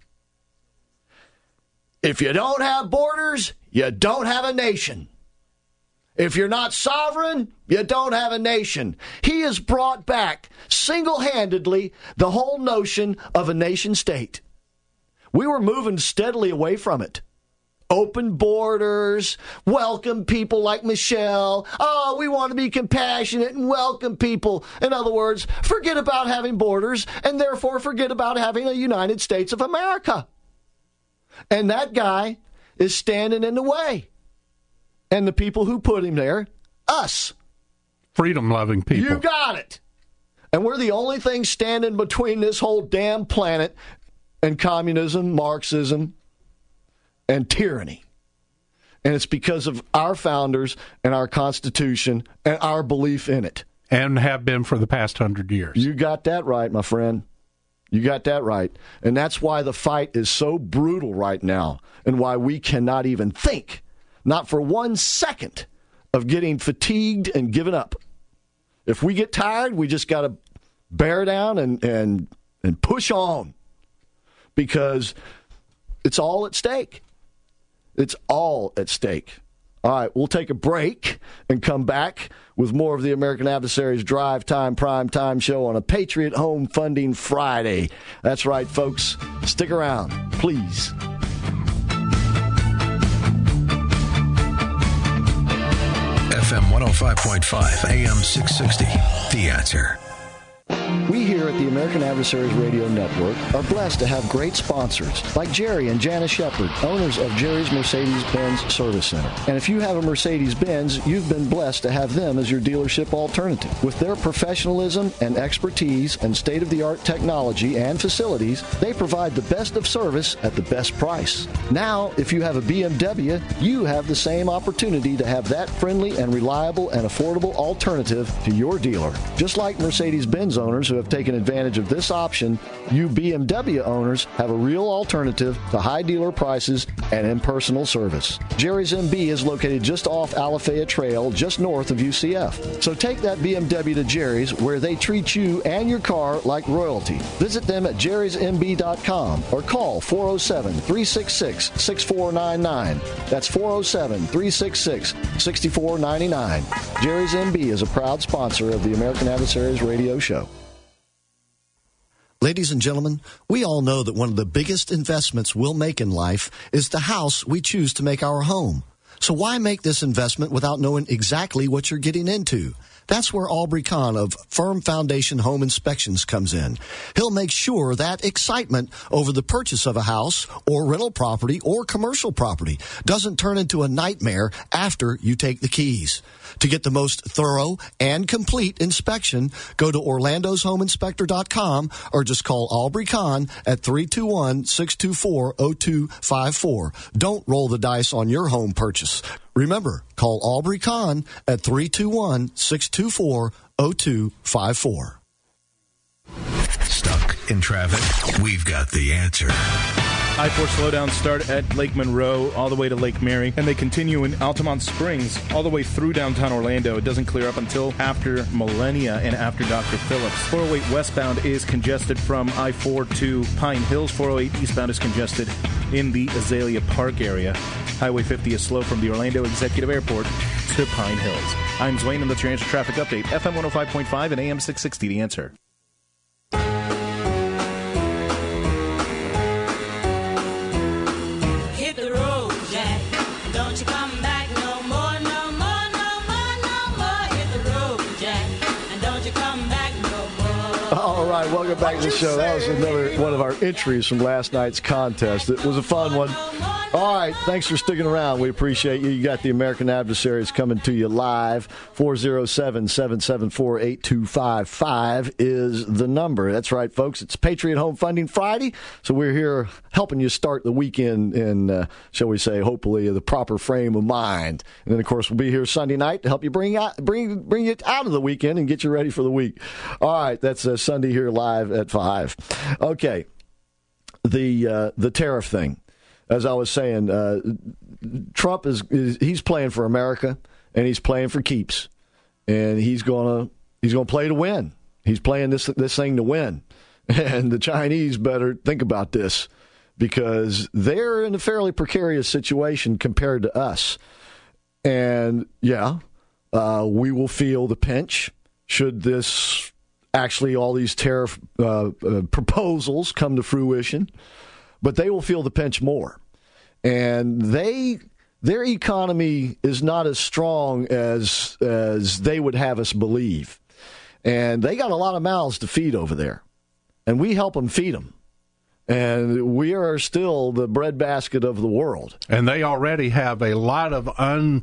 If you don't have borders, you don't have a nation. If you're not sovereign, you don't have a nation. He has brought back single-handedly the whole notion of a nation state. We were moving steadily away from it. Open borders, welcome people like Michelle. Oh, we want to be compassionate and welcome people. In other words, forget about having borders and therefore forget about having a United States of America. And that guy is standing in the way. And the people who put him there, us. Freedom-loving people. You got it. And we're the only thing standing between this whole damn planet and communism, Marxism, and tyranny. And it's because of our founders and our Constitution and our belief in it. And have been for the past hundred years. You got that right, my friend. You got that right. And that's why the fight is so brutal right now and why we cannot even think, not for one second, of getting fatigued and giving up. If we get tired, we just got to bear down and, and, and push on because it's all at stake. It's all at stake. All right, we'll take a break and come back with more of the American Adversaries Drive Time Prime Time show on a Patriot Home Funding Friday. That's right, folks. Stick around, please. F M one oh five point five, A M six sixty, The Answer. We here at the American Adversaries Radio Network are blessed to have great sponsors like Jerry and Janice Shepard, owners of Jerry's Mercedes-Benz Service Center. And if you have a Mercedes-Benz, you've been blessed to have them as your dealership alternative. With their professionalism and expertise and state-of-the-art technology and facilities, they provide the best of service at the best price. Now, if you have a B M W, you have the same opportunity to have that friendly and reliable and affordable alternative to your dealer. Just like Mercedes-Benz owners who have taken advantage of this option, you B M W owners have a real alternative to high dealer prices and impersonal service. Jerry's M B is located just off Alafaya Trail, just north of U C F. So take that B M W to Jerry's, where they treat you and your car like royalty. Visit them at jerrys m b dot com or call four oh seven, three six six, six four nine nine. That's four oh seven, three six six, six four nine nine. Jerry's M B is a proud sponsor of the American Adversaries Radio Show. Ladies and gentlemen, we all know that one of the biggest investments we'll make in life is the house we choose to make our home. So why make this investment without knowing exactly what you're getting into? That's where Aubrey Kahn of Firm Foundation Home Inspections comes in. He'll make sure that excitement over the purchase of a house or rental property or commercial property doesn't turn into a nightmare after you take the keys. To get the most thorough and complete inspection, go to orlandos home inspector dot com or just call Aubrey Kahn at three two one, six two four, zero two five four. Don't roll the dice on your home purchase. Remember, call Aubrey Kahn at three two one, six two four, zero two five four. Stuck in traffic? We've got the answer. I four slowdowns start at Lake Monroe all the way to Lake Mary, and they continue in Altamont Springs all the way through downtown Orlando. It doesn't clear up until after Millennia and after Doctor Phillips. four oh eight westbound is congested from I four to Pine Hills. four oh eight eastbound is congested in the Azalea Park area. Highway fifty is slow from the Orlando Executive Airport to Pine Hills. I'm Zwane, and that's your Answer Traffic Update. F M one oh five point five and A M six sixty, The Answer. right, welcome back to the show. That was another one of our entries from last night's contest. It was a fun one. All right, thanks for sticking around. We appreciate you. You got the American Adversaries coming to you live. four oh seven, seven seven four, eight two five five is the number. That's right, folks. It's Patriot Home Funding Friday, so we're here helping you start the weekend in, uh, shall we say, hopefully the proper frame of mind. And then, of course, we'll be here Sunday night to help you bring out, bring bring it out of the weekend and get you ready for the week. All right, that's uh, Sunday here live at five. Okay, the uh, the tariff thing. As I was saying, uh, Trump is, is he's playing for America, and he's playing for keeps, and he's gonna he's gonna play to win. He's playing this this thing to win, and the Chinese better think about this because they're in a fairly precarious situation compared to us. And yeah, uh, we will feel the pinch should this actually all these tariff uh, uh, proposals come to fruition. But they will feel the pinch more. And they their economy is not as strong as as they would have us believe. And they got a lot of mouths to feed over there. And we help them feed them. And we are still the breadbasket of the world. And they already have a lot of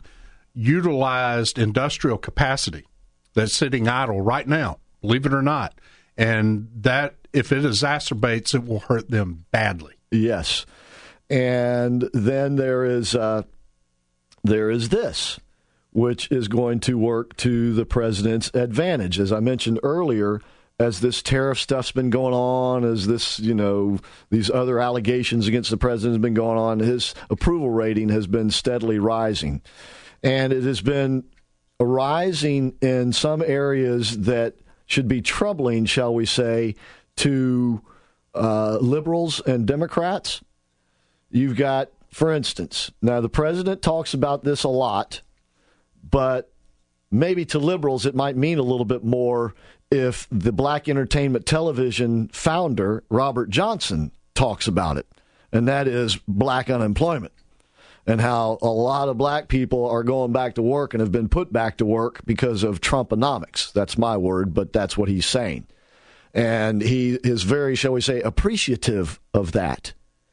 unutilized industrial capacity that's sitting idle right now, believe it or not. And that, if it exacerbates, it will hurt them badly. Yes. And then there is uh, there is this, which is going to work to the president's advantage. As I mentioned earlier, as this tariff stuff's been going on, as this, you know, these other allegations against the president have been going on, his approval rating has been steadily rising. And it has been rising in some areas that should be troubling, shall we say, to uh, liberals and Democrats. You've got, for instance, now the president talks about this a lot, but maybe to liberals it might mean a little bit more if the Black Entertainment Television founder, Robert Johnson, talks about it, and that is black unemployment. And how a lot of black people are going back to work and have been put back to work because of Trumponomics. That's my word, but that's what he's saying. And he is very, shall we say, appreciative of that.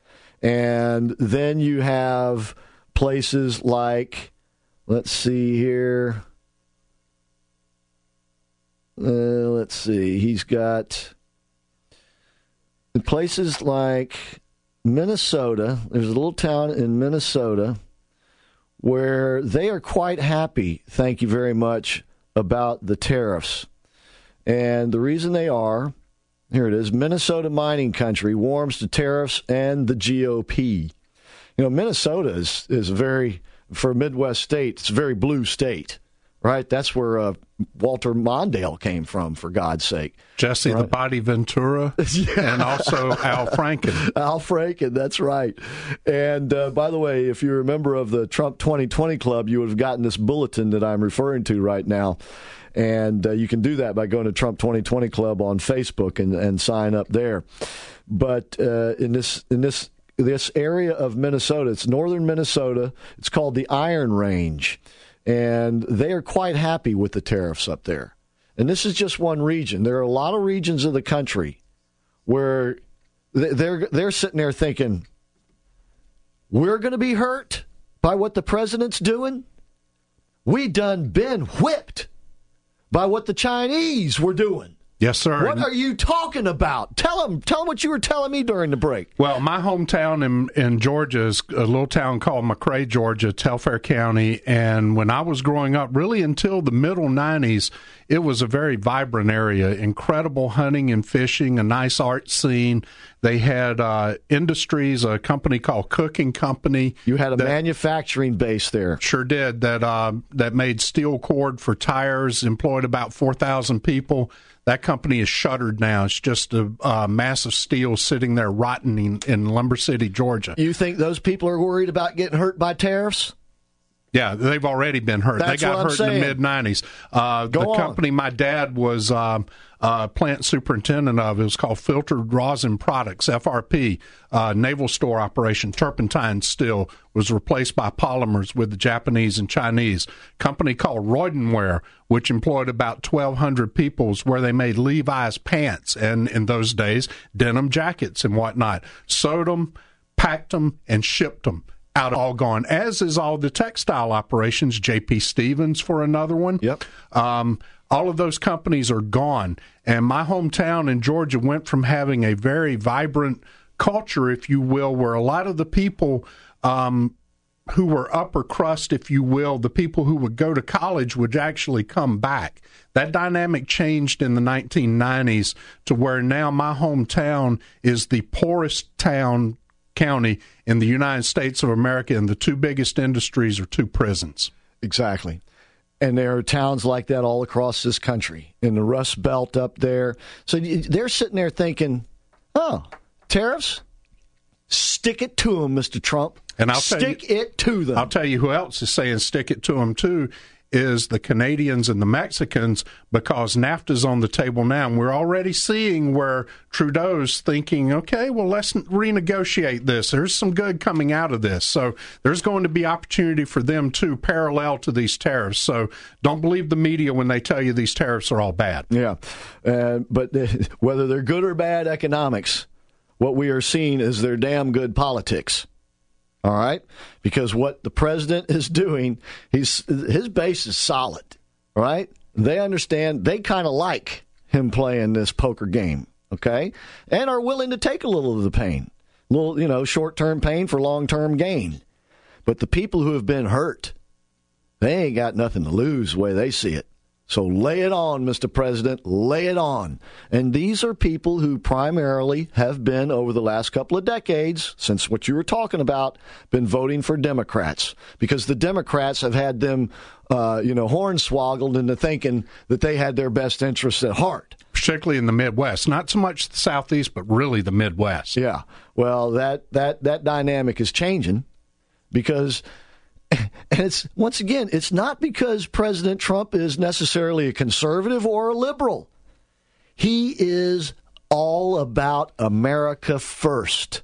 And then you have places like, let's see here. Uh, let's see. He's got places like Minnesota. There's a little town in Minnesota where they are quite happy, thank you very much, about the tariffs. And the reason they are, here it is, Minnesota mining country warms to tariffs and the G O P. You know, Minnesota is, is a very, for a Midwest state, it's a very blue state, right? That's where uh, Walter Mondale came from, for God's sake. Jesse right? the Body Ventura, yeah. And also Al Franken. Al Franken, that's right. And uh, by the way, if you're a member of the Trump twenty twenty Club, you would have gotten this bulletin that I'm referring to right now. And uh, you can do that by going to Trump twenty twenty Club on Facebook and, and sign up there. But uh, in this in this this area of Minnesota, it's northern Minnesota. It's called the Iron Range, and they are quite happy with the tariffs up there. And this is just one region. There are a lot of regions of the country where they're they're sitting there thinking, we're going to be hurt by what the president's doing. We done been whipped by what the Chinese were doing. Yes, sir. What are you talking about? Tell them, tell them what you were telling me during the break. Well, my hometown in, in Georgia is a little town called McRae, Georgia, Telfair County. And when I was growing up, really until the middle nineties, it was a very vibrant area. Incredible hunting and fishing, a nice art scene. They had uh, industries, a company called Cooking Company. You had a that, manufacturing base there. Sure did. That uh, that made steel cord for tires, employed about four thousand people. That company is shuttered now. It's just a uh, mass of steel sitting there rotting in, in Lumber City, Georgia. You think those people are worried about getting hurt by tariffs? Yeah, they've already been hurt. That's they got what I'm hurt saying. in the mid nineties. Uh, the on. company my dad was um, uh, plant superintendent of. It was called Filtered Rosin Products, F R P. Uh, naval store operation, turpentine steel, was replaced by polymers with the Japanese and Chinese. Company called Roydenware, which employed about twelve hundred people, where they made Levi's pants and, in those days, denim jackets and whatnot. Sewed them, packed them, and shipped them. Out, all gone, as is all the textile operations. J P. Stevens for another one. Yep. Um, all of those companies are gone. And my hometown in Georgia went from having a very vibrant culture, if you will, where a lot of the people um, who were upper crust, if you will, the people who would go to college would actually come back. That dynamic changed in the nineteen nineties to where now my hometown is the poorest town county in the United States of America, and the two biggest industries are two prisons. Exactly. And there are towns like that all across this country, in the Rust Belt up there. So they're sitting there thinking, oh, tariffs? Stick it to them, Mister Trump. And I'll Stick tell you, it to them. I'll tell you who else is saying stick it to them, too, is the Canadians and the Mexicans, because NAFTA's on the table now. And we're already seeing where Trudeau's thinking, okay, well, let's renegotiate this. There's some good coming out of this. So there's going to be opportunity for them, too, parallel to these tariffs. So don't believe the media when they tell you these tariffs are all bad. Yeah. Uh, but whether they're good or bad economics, what we are seeing is they're damn good politics. All right? Because what the president is doing, he's his base is solid, right? They understand, they kind of like him playing this poker game, okay? And are willing to take a little of the pain. A little, you know, short-term pain for long-term gain. But the people who have been hurt, they ain't got nothing to lose the way they see it. So lay it on, Mister President, lay it on. And these are people who primarily have been, over the last couple of decades, since what you were talking about, been voting for Democrats. Because the Democrats have had them, uh, you know, hornswoggled into thinking that they had their best interests at heart. Particularly in the Midwest. Not so much the Southeast, but really the Midwest. Yeah. Well, that, that, that dynamic is changing because... And it's, once again, it's not because President Trump is necessarily a conservative or a liberal. He is all about America first.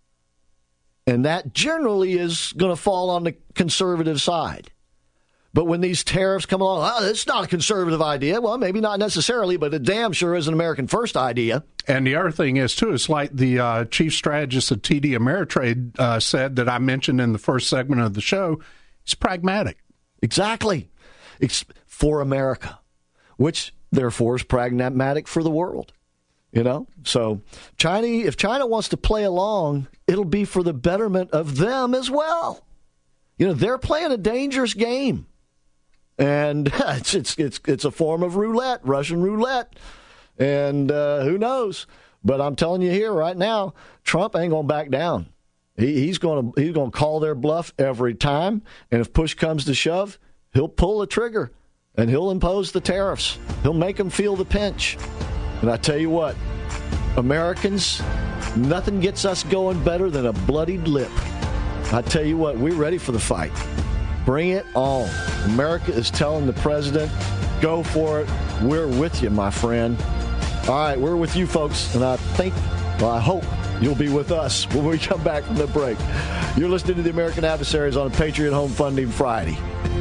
And that generally is going to fall on the conservative side. But when these tariffs come along, oh, it's not a conservative idea. Well, maybe not necessarily, but it damn sure is an American first idea. And the other thing is, too, it's like the uh, chief strategist of T D Ameritrade uh, said that I mentioned in the first segment of the show. It's pragmatic. Exactly. It's for America, which, therefore, is pragmatic for the world. You know? So, China, if China wants to play along, it'll be for the betterment of them as well. You know, they're playing a dangerous game. And it's it's it's, it's a form of roulette, Russian roulette. And uh, who knows? But I'm telling you here right now, Trump ain't going to back down. He, he's going to he's going to call their bluff every time, and if push comes to shove, he'll pull the trigger, and he'll impose the tariffs. He'll make them feel the pinch. And I tell you what, Americans, nothing gets us going better than a bloodied lip. I tell you what, we're ready for the fight. Bring it on. America is telling the president, go for it. We're with you, my friend. All right, we're with you folks, and I think, well, I hope you'll be with us when we come back from the break. You're listening to The American Adversaries on Patriot Home Funding Friday.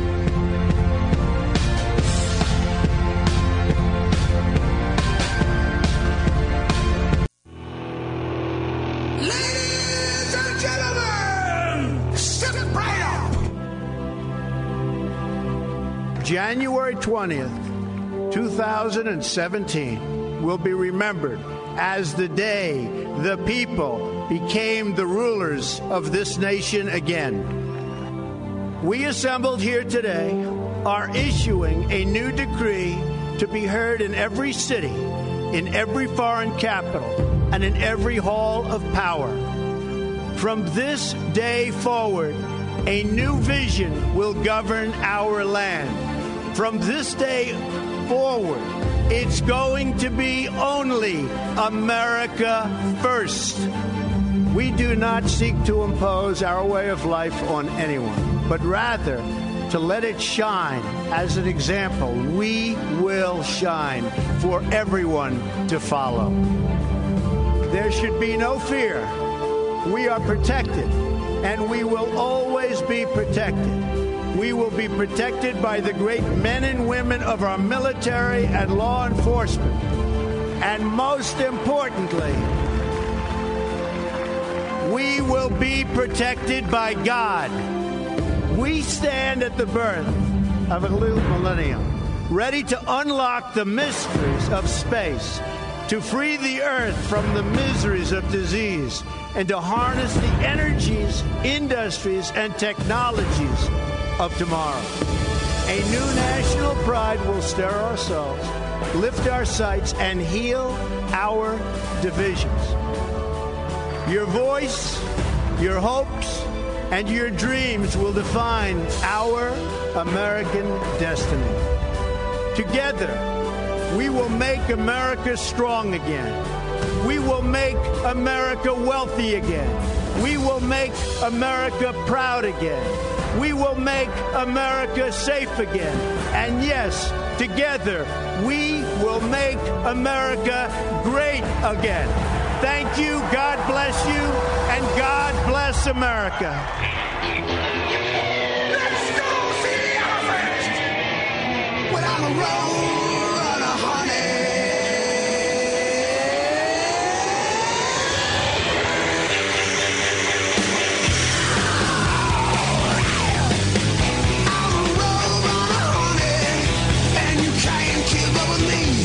Ladies and gentlemen, step right up. January twentieth, two thousand seventeen will be remembered as the day the people became the rulers of this nation again. We assembled here today are issuing a new decree to be heard in every city, in every foreign capital, and in every hall of power. From this day forward, a new vision will govern our land. From this day forward, it's going to be only America first. We do not seek to impose our way of life on anyone, but rather to let it shine as an example. We will shine for everyone to follow. There should be no fear. We are protected, and we will always be protected. We will be protected by the great men and women of our military and law enforcement. And most importantly, we will be protected by God. We stand at the birth of a new millennium, ready to unlock the mysteries of space, to free the earth from the miseries of disease, and to harness the energies, industries, and technologies of tomorrow. A new national pride will stir our souls, lift our sights, and heal our divisions. Your voice, your hopes, and your dreams will define our American destiny. Together, we will make America strong again. We will make America wealthy again. We will make America proud again. We will make America safe again. And yes, together, we will make America great again. Thank you, God bless you, and God bless America. Let's go see the elephant. When I'm a road runner, honey. I'm a road runner, honey, and you can't keep up with me.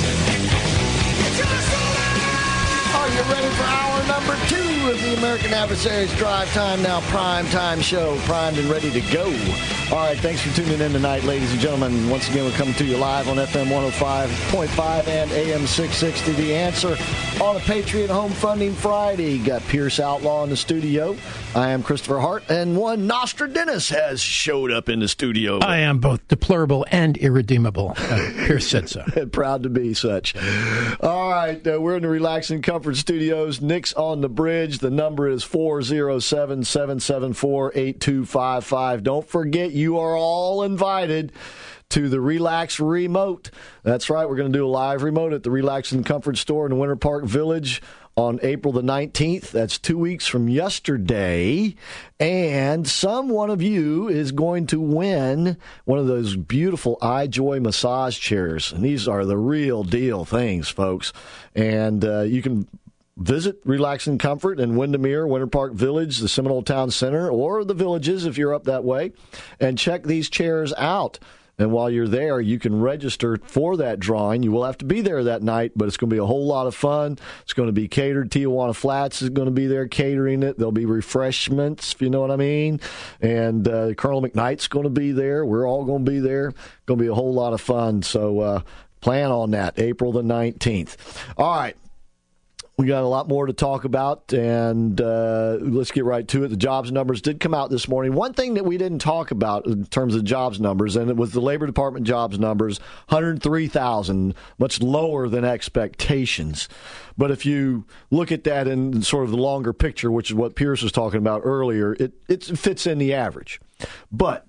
It's your soul. Are you ready for hour number two of the American Adversaries Drive Time Now Prime Time Show? Primed and ready to go. All right, thanks for tuning in tonight, ladies and gentlemen. Once again, we're coming to you live on F M one oh five point five and A M six sixty. The Answer on a Patriot Home Funding Friday. Got Pierce Outlaw in the studio. I am Christopher Hart, and one Nostradamus has showed up in the studio. I am both deplorable and irredeemable. Uh, Pierce said so. Proud to be such. All right, uh, we're in the Relaxing Comfort Studios. Nick's on the bridge. The number is four oh seven, seven seven four, eight two five five. Don't forget, you are all invited to the Relax Remote. That's right, we're going to do a live remote at the Relaxing Comfort Store in Winter Park Village on April the nineteenth. That's two weeks from yesterday. And some one of you is going to win one of those beautiful iJoy massage chairs. And these are the real deal things, folks. And uh, you can visit Relaxing Comfort in Windermere, Winter Park Village, the Seminole Town Center, or the villages if you're up that way, and check these chairs out. And while you're there, you can register for that drawing. You will have to be there that night, but it's going to be a whole lot of fun. It's going to be catered. Tijuana Flats is going to be there catering it. There'll be refreshments, if you know what I mean. And uh, Colonel McKnight's going to be there. We're all going to be there. Going to be a whole lot of fun. So uh, plan on that, April the nineteenth. All right. We got a lot more to talk about, and uh, let's get right to it. The jobs numbers did come out this morning. One thing that we didn't talk about in terms of jobs numbers, and it was the Labor Department jobs numbers, one hundred three thousand, much lower than expectations. But if you look at that in sort of the longer picture, which is what Pierce was talking about earlier, it, it fits in the average. But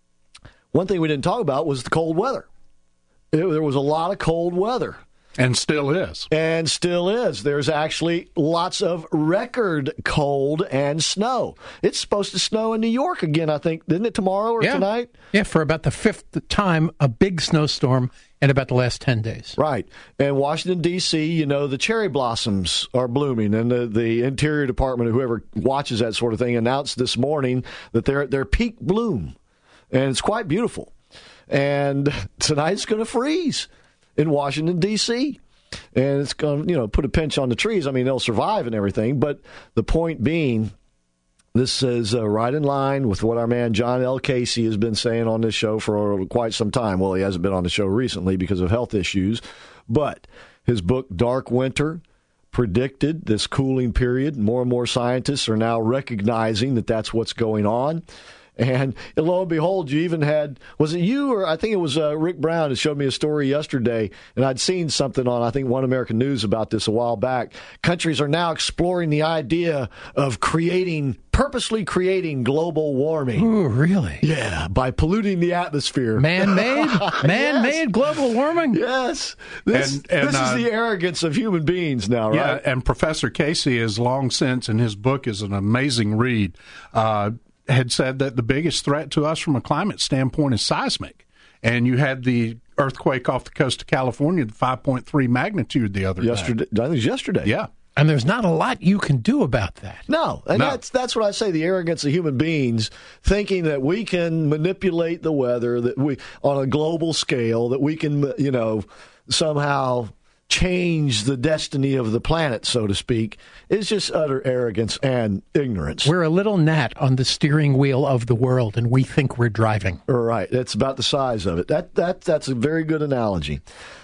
one thing we didn't talk about was the cold weather. It, there was a lot of cold weather. And still is. And still is. There's actually lots of record cold and snow. It's supposed to snow in New York again, I think. Isn't it tomorrow or yeah. tonight? Yeah, for about the fifth time, a big snowstorm in about the last ten days. Right. And Washington, D C, you know, the cherry blossoms are blooming. And the, the Interior Department, whoever watches that sort of thing, announced this morning that they're at their peak bloom. And it's quite beautiful. And tonight's going to freeze in Washington, D C, and it's going to, you know, put a pinch on the trees. I mean, they'll survive and everything, but the point being, this is uh, right in line with what our man John L. Casey has been saying on this show for quite some time. Well, he hasn't been on the show recently because of health issues, but his book, Dark Winter, predicted this cooling period. More and more scientists are now recognizing that that's what's going on. And lo and behold, you even had, was it you or I think it was uh, Rick Brown who showed me a story yesterday, and I'd seen something on, I think, One American News about this a while back. Countries are now exploring the idea of creating, purposely creating global warming. Ooh, really? Yeah, by polluting the atmosphere. Man-made? Man-made Yes. global warming? Yes. This, And- and, this uh, is the arrogance of human beings now, right? Yeah, and Professor Casey has long since, and his book is an amazing read, uh, had said that the biggest threat to us from a climate standpoint is seismic. And you had the earthquake off the coast of California, the five point three magnitude the other Yesterday, day. I think it was yesterday. Yeah. And there's not a lot you can do about that. No, and No. that's that's what I say, the arrogance of human beings, thinking that we can manipulate the weather, that we on a global scale, that we can, you know, somehow change the destiny of the planet, so to speak, is just utter arrogance and ignorance. We're a little gnat on the steering wheel of the world, and we think we're driving. Right. That's about the size of it. That that that's a very good analogy.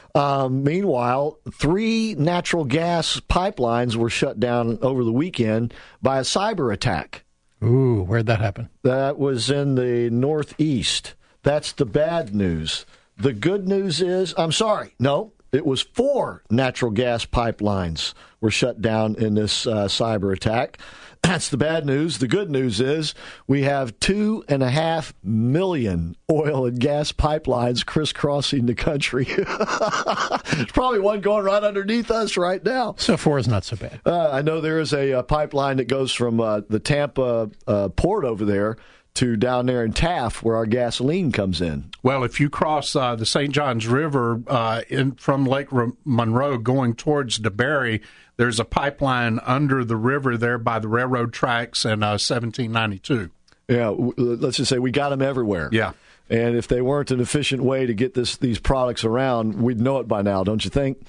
Um, meanwhile, three natural gas pipelines were shut down over the weekend by a cyber attack. Ooh, where'd that happen? That was in the Northeast. That's the bad news. The good news is, I'm sorry, no, it was four natural gas pipelines were shut down in this uh, cyber attack. That's the bad news. The good news is we have two and a half million oil and gas pipelines crisscrossing the country. There's probably one going right underneath us right now. So four is not so bad. Uh, I know there is a, a pipeline that goes from uh, the Tampa uh, port over there to down there in Taft, where our gasoline comes in. Well, if you cross uh, the Saint Johns River uh, in, from Lake R- Monroe going towards DeBerry, there's a pipeline under the river there by the railroad tracks and uh, seventeen ninety-two. Yeah, w- let's just say we got them everywhere. Yeah. And if they weren't an efficient way to get this these products around, we'd know it by now, don't you think?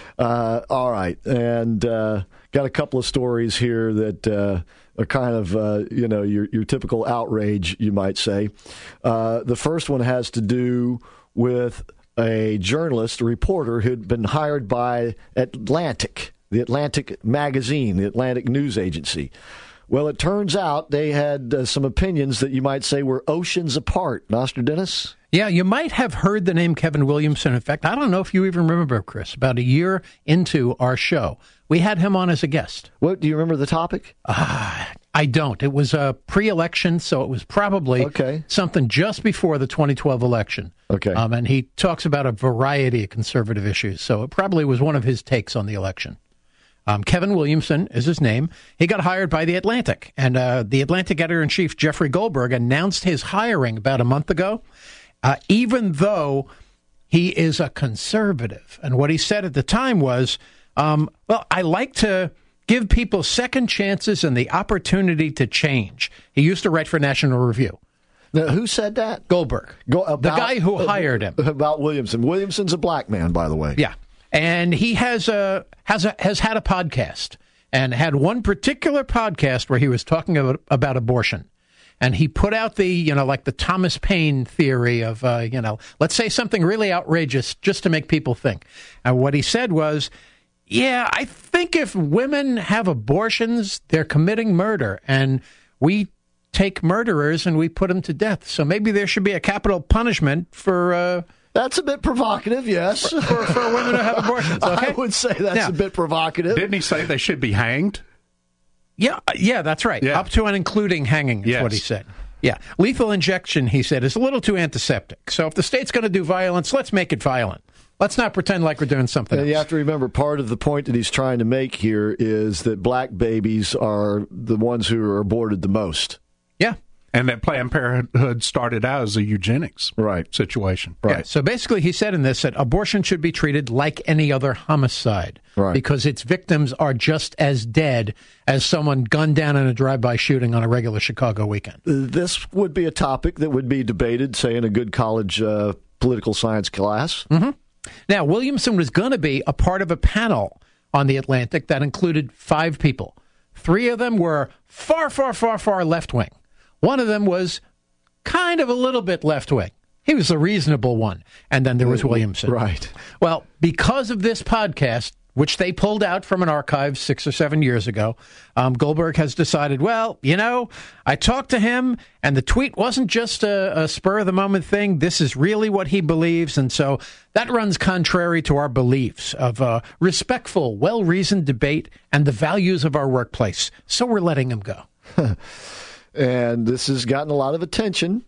Uh, all right. And uh, got a couple of stories here that uh, are kind of, uh, you know, your, your typical outrage, you might say. Uh, the first one has to do with a journalist, a reporter who'd been hired by Atlantic, the Atlantic magazine, the Atlantic news agency. Well, it turns out they had uh, some opinions that you might say were oceans apart. Nostradamus? Yeah, you might have heard the name Kevin Williamson. In fact, I don't know if you even remember, Chris, about a year into our show, we had him on as a guest. What, do you remember the topic? Uh, I don't. It was a pre-election, so it was probably okay. something just before the twenty twelve election. Okay. Um, and he talks about a variety of conservative issues, so it probably was one of his takes on the election. Um, Kevin Williamson is his name. He got hired by The Atlantic, and uh, the Atlantic editor-in-chief, Jeffrey Goldberg, announced his hiring about a month ago, uh, even though he is a conservative. And what he said at the time was, um, well, I like to give people second chances and the opportunity to change. He used to write for National Review. Now, who said that? Goldberg. Go, about, the guy who hired him. About Williamson. Williamson's a black man, by the way. Yeah. And he has a has a has had a podcast and had one particular podcast where he was talking about, about abortion. And he put out the, you know, like the Thomas Paine theory of, uh, you know, let's say something really outrageous just to make people think. And what he said was, yeah, I think if women have abortions, they're committing murder. And we take murderers and we put them to death. So maybe there should be a capital punishment for... Uh, That's a bit provocative, yes. For, for, for women to have abortions, okay? I would say that's now, a bit provocative. Didn't he say they should be hanged? Yeah, yeah, that's right. Yeah. Up to and including hanging is Yes. what he said. Yeah. Lethal injection, he said, is a little too antiseptic. So if the state's going to do violence, let's make it violent. Let's not pretend like we're doing something And else. you have to remember, part of the point that he's trying to make here is that black babies are the ones who are aborted the most. Yeah. And that Planned Parenthood started out as a eugenics right. situation. Right. Yeah, so basically he said in this that abortion should be treated like any other homicide. Right. Because its victims are just as dead as someone gunned down in a drive-by shooting on a regular Chicago weekend. This would be a topic that would be debated, say, in a good college uh, political science class. Mm-hmm. Now, Williamson was going to be a part of a panel on The Atlantic that included five people. Three of them were far, far, far, far left-wing. One of them was kind of a little bit left-wing. He was the reasonable one. And then there was Williamson. Right. Well, because of this podcast, which they pulled out from an archive six or seven years ago. Um, Goldberg has decided, well, you know, I talked to him, and the tweet wasn't just a, a spur-of-the-moment thing. This is really what he believes, and so that runs contrary to our beliefs of uh, respectful, well-reasoned debate and the values of our workplace. So we're letting him go. And this has gotten a lot of attention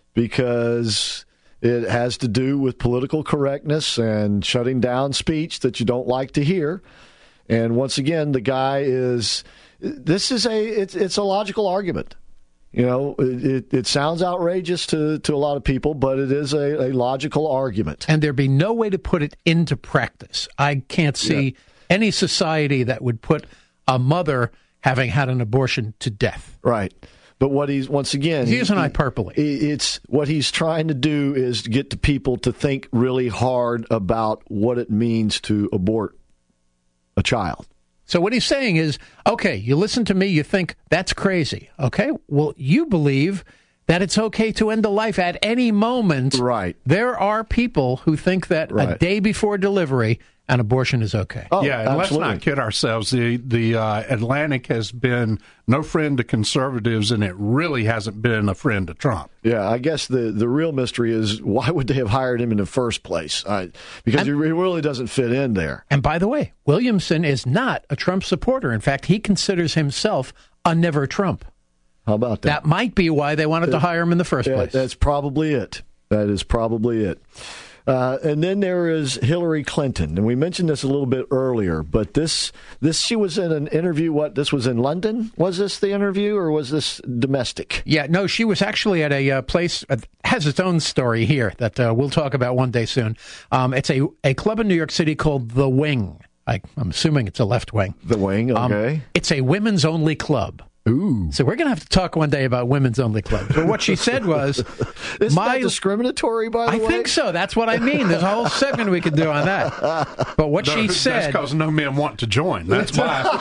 because it has to do with political correctness and shutting down speech that you don't like to hear. And once again, the guy is, this is a, it's, it's a logical argument. You know, it, it sounds outrageous to, to a lot of people, but it is a, a logical argument. And there'd be no way to put it into practice. I can't see yeah. any society that would put a mother having had an abortion to death. Right. But what he's, once again... Here's an hyperbole. It's, what he's trying to do is get the people to think really hard about what it means to abort a child. So what he's saying is, okay, you listen to me, you think that's crazy. Okay, well, you believe that it's okay to end a life at any moment. Right. There are people who think that right. a day before delivery, an abortion is okay. Oh, yeah, and absolutely. let's not kid ourselves. The the uh, Atlantic has been no friend to conservatives, and it really hasn't been a friend to Trump. Yeah, I guess the, the real mystery is why would they have hired him in the first place? Uh, because and, he really doesn't fit in there. And by the way, Williamson is not a Trump supporter. In fact, he considers himself a never Trump. How about that? That might be why they wanted to hire him in the first yeah, place. That's probably it. That is probably it. Uh, and then there is Hillary Clinton, and we mentioned this a little bit earlier. But this, this she was in an interview. What this was in London? Was this the interview, or was this domestic? Yeah, no, she was actually at a uh, place uh, has its own story here that uh, we'll talk about one day soon. Um, it's a a club in New York City called The Wing. I, I'm assuming it's a left wing. The Wing, okay. Um, it's a women's only club. Ooh. So we're going to have to talk one day about women's only clubs. But what she said was... Isn't my, that discriminatory, by the I way? I think so. That's what I mean. There's a whole segment we could do on that. But what no, she said... That's because no men want to join. That's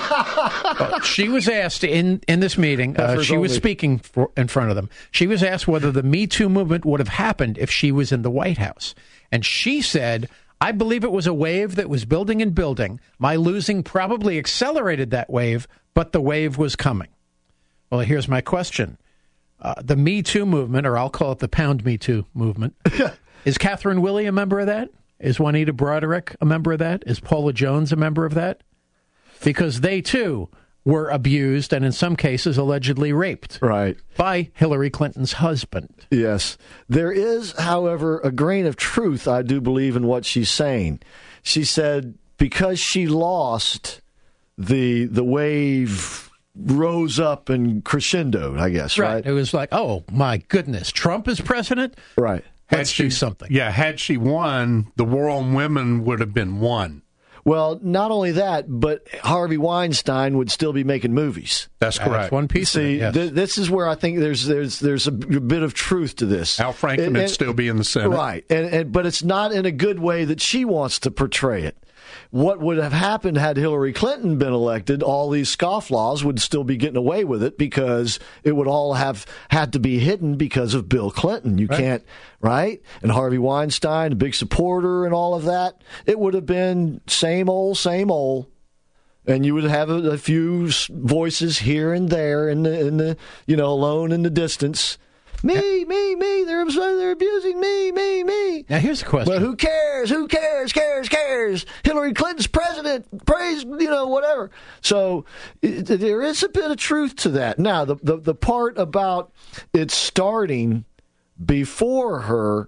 why. She was asked in, in this meeting, uh, she was speaking for, in front of them, she was asked whether the Me Too movement would have happened if she was in the White House. And she said... I believe it was a wave that was building and building. My losing probably accelerated that wave, but the wave was coming. Well, here's my question. Uh, the Me Too movement, or I'll call it the Pound Me Too movement, is Catherine Willey a member of that? Is Juanita Broderick a member of that? Is Paula Jones a member of that? Because they, too, were abused and in some cases allegedly raped. Right. By Hillary Clinton's husband. Yes. There is, however, a grain of truth, I do believe, in what she's saying. She said because she lost, the the wave rose up and crescendoed, I guess, right? Right. It was like, oh, my goodness, Trump is president? Right. Let's had she, do something. Yeah, had she won, the war on women would have been won. Well, not only that, but Harvey Weinstein would still be making movies. That's correct. That's one piece See, of it, yes. th- this is where I think there's there's there's a bit of truth to this. Al Franken and, would and, still be in the Senate. Right, and, and but it's not in a good way that she wants to portray it. What would have happened had Hillary Clinton been elected, all these scofflaws would still be getting away with it because it would all have had to be hidden because of Bill Clinton. You right. can't, right? And Harvey Weinstein, a big supporter and all of that. It would have been same old, same old. And you would have a, a few voices here and there in the, in the, you know, alone in the distance. Me, me, me, they're, they're abusing me, me, me. Now, here's the question. Well, who cares? Who cares? Cares, cares. Hillary Clinton's president. Praise, you know, whatever. So it, there is a bit of truth to that. Now, the, the, the part about it starting before her,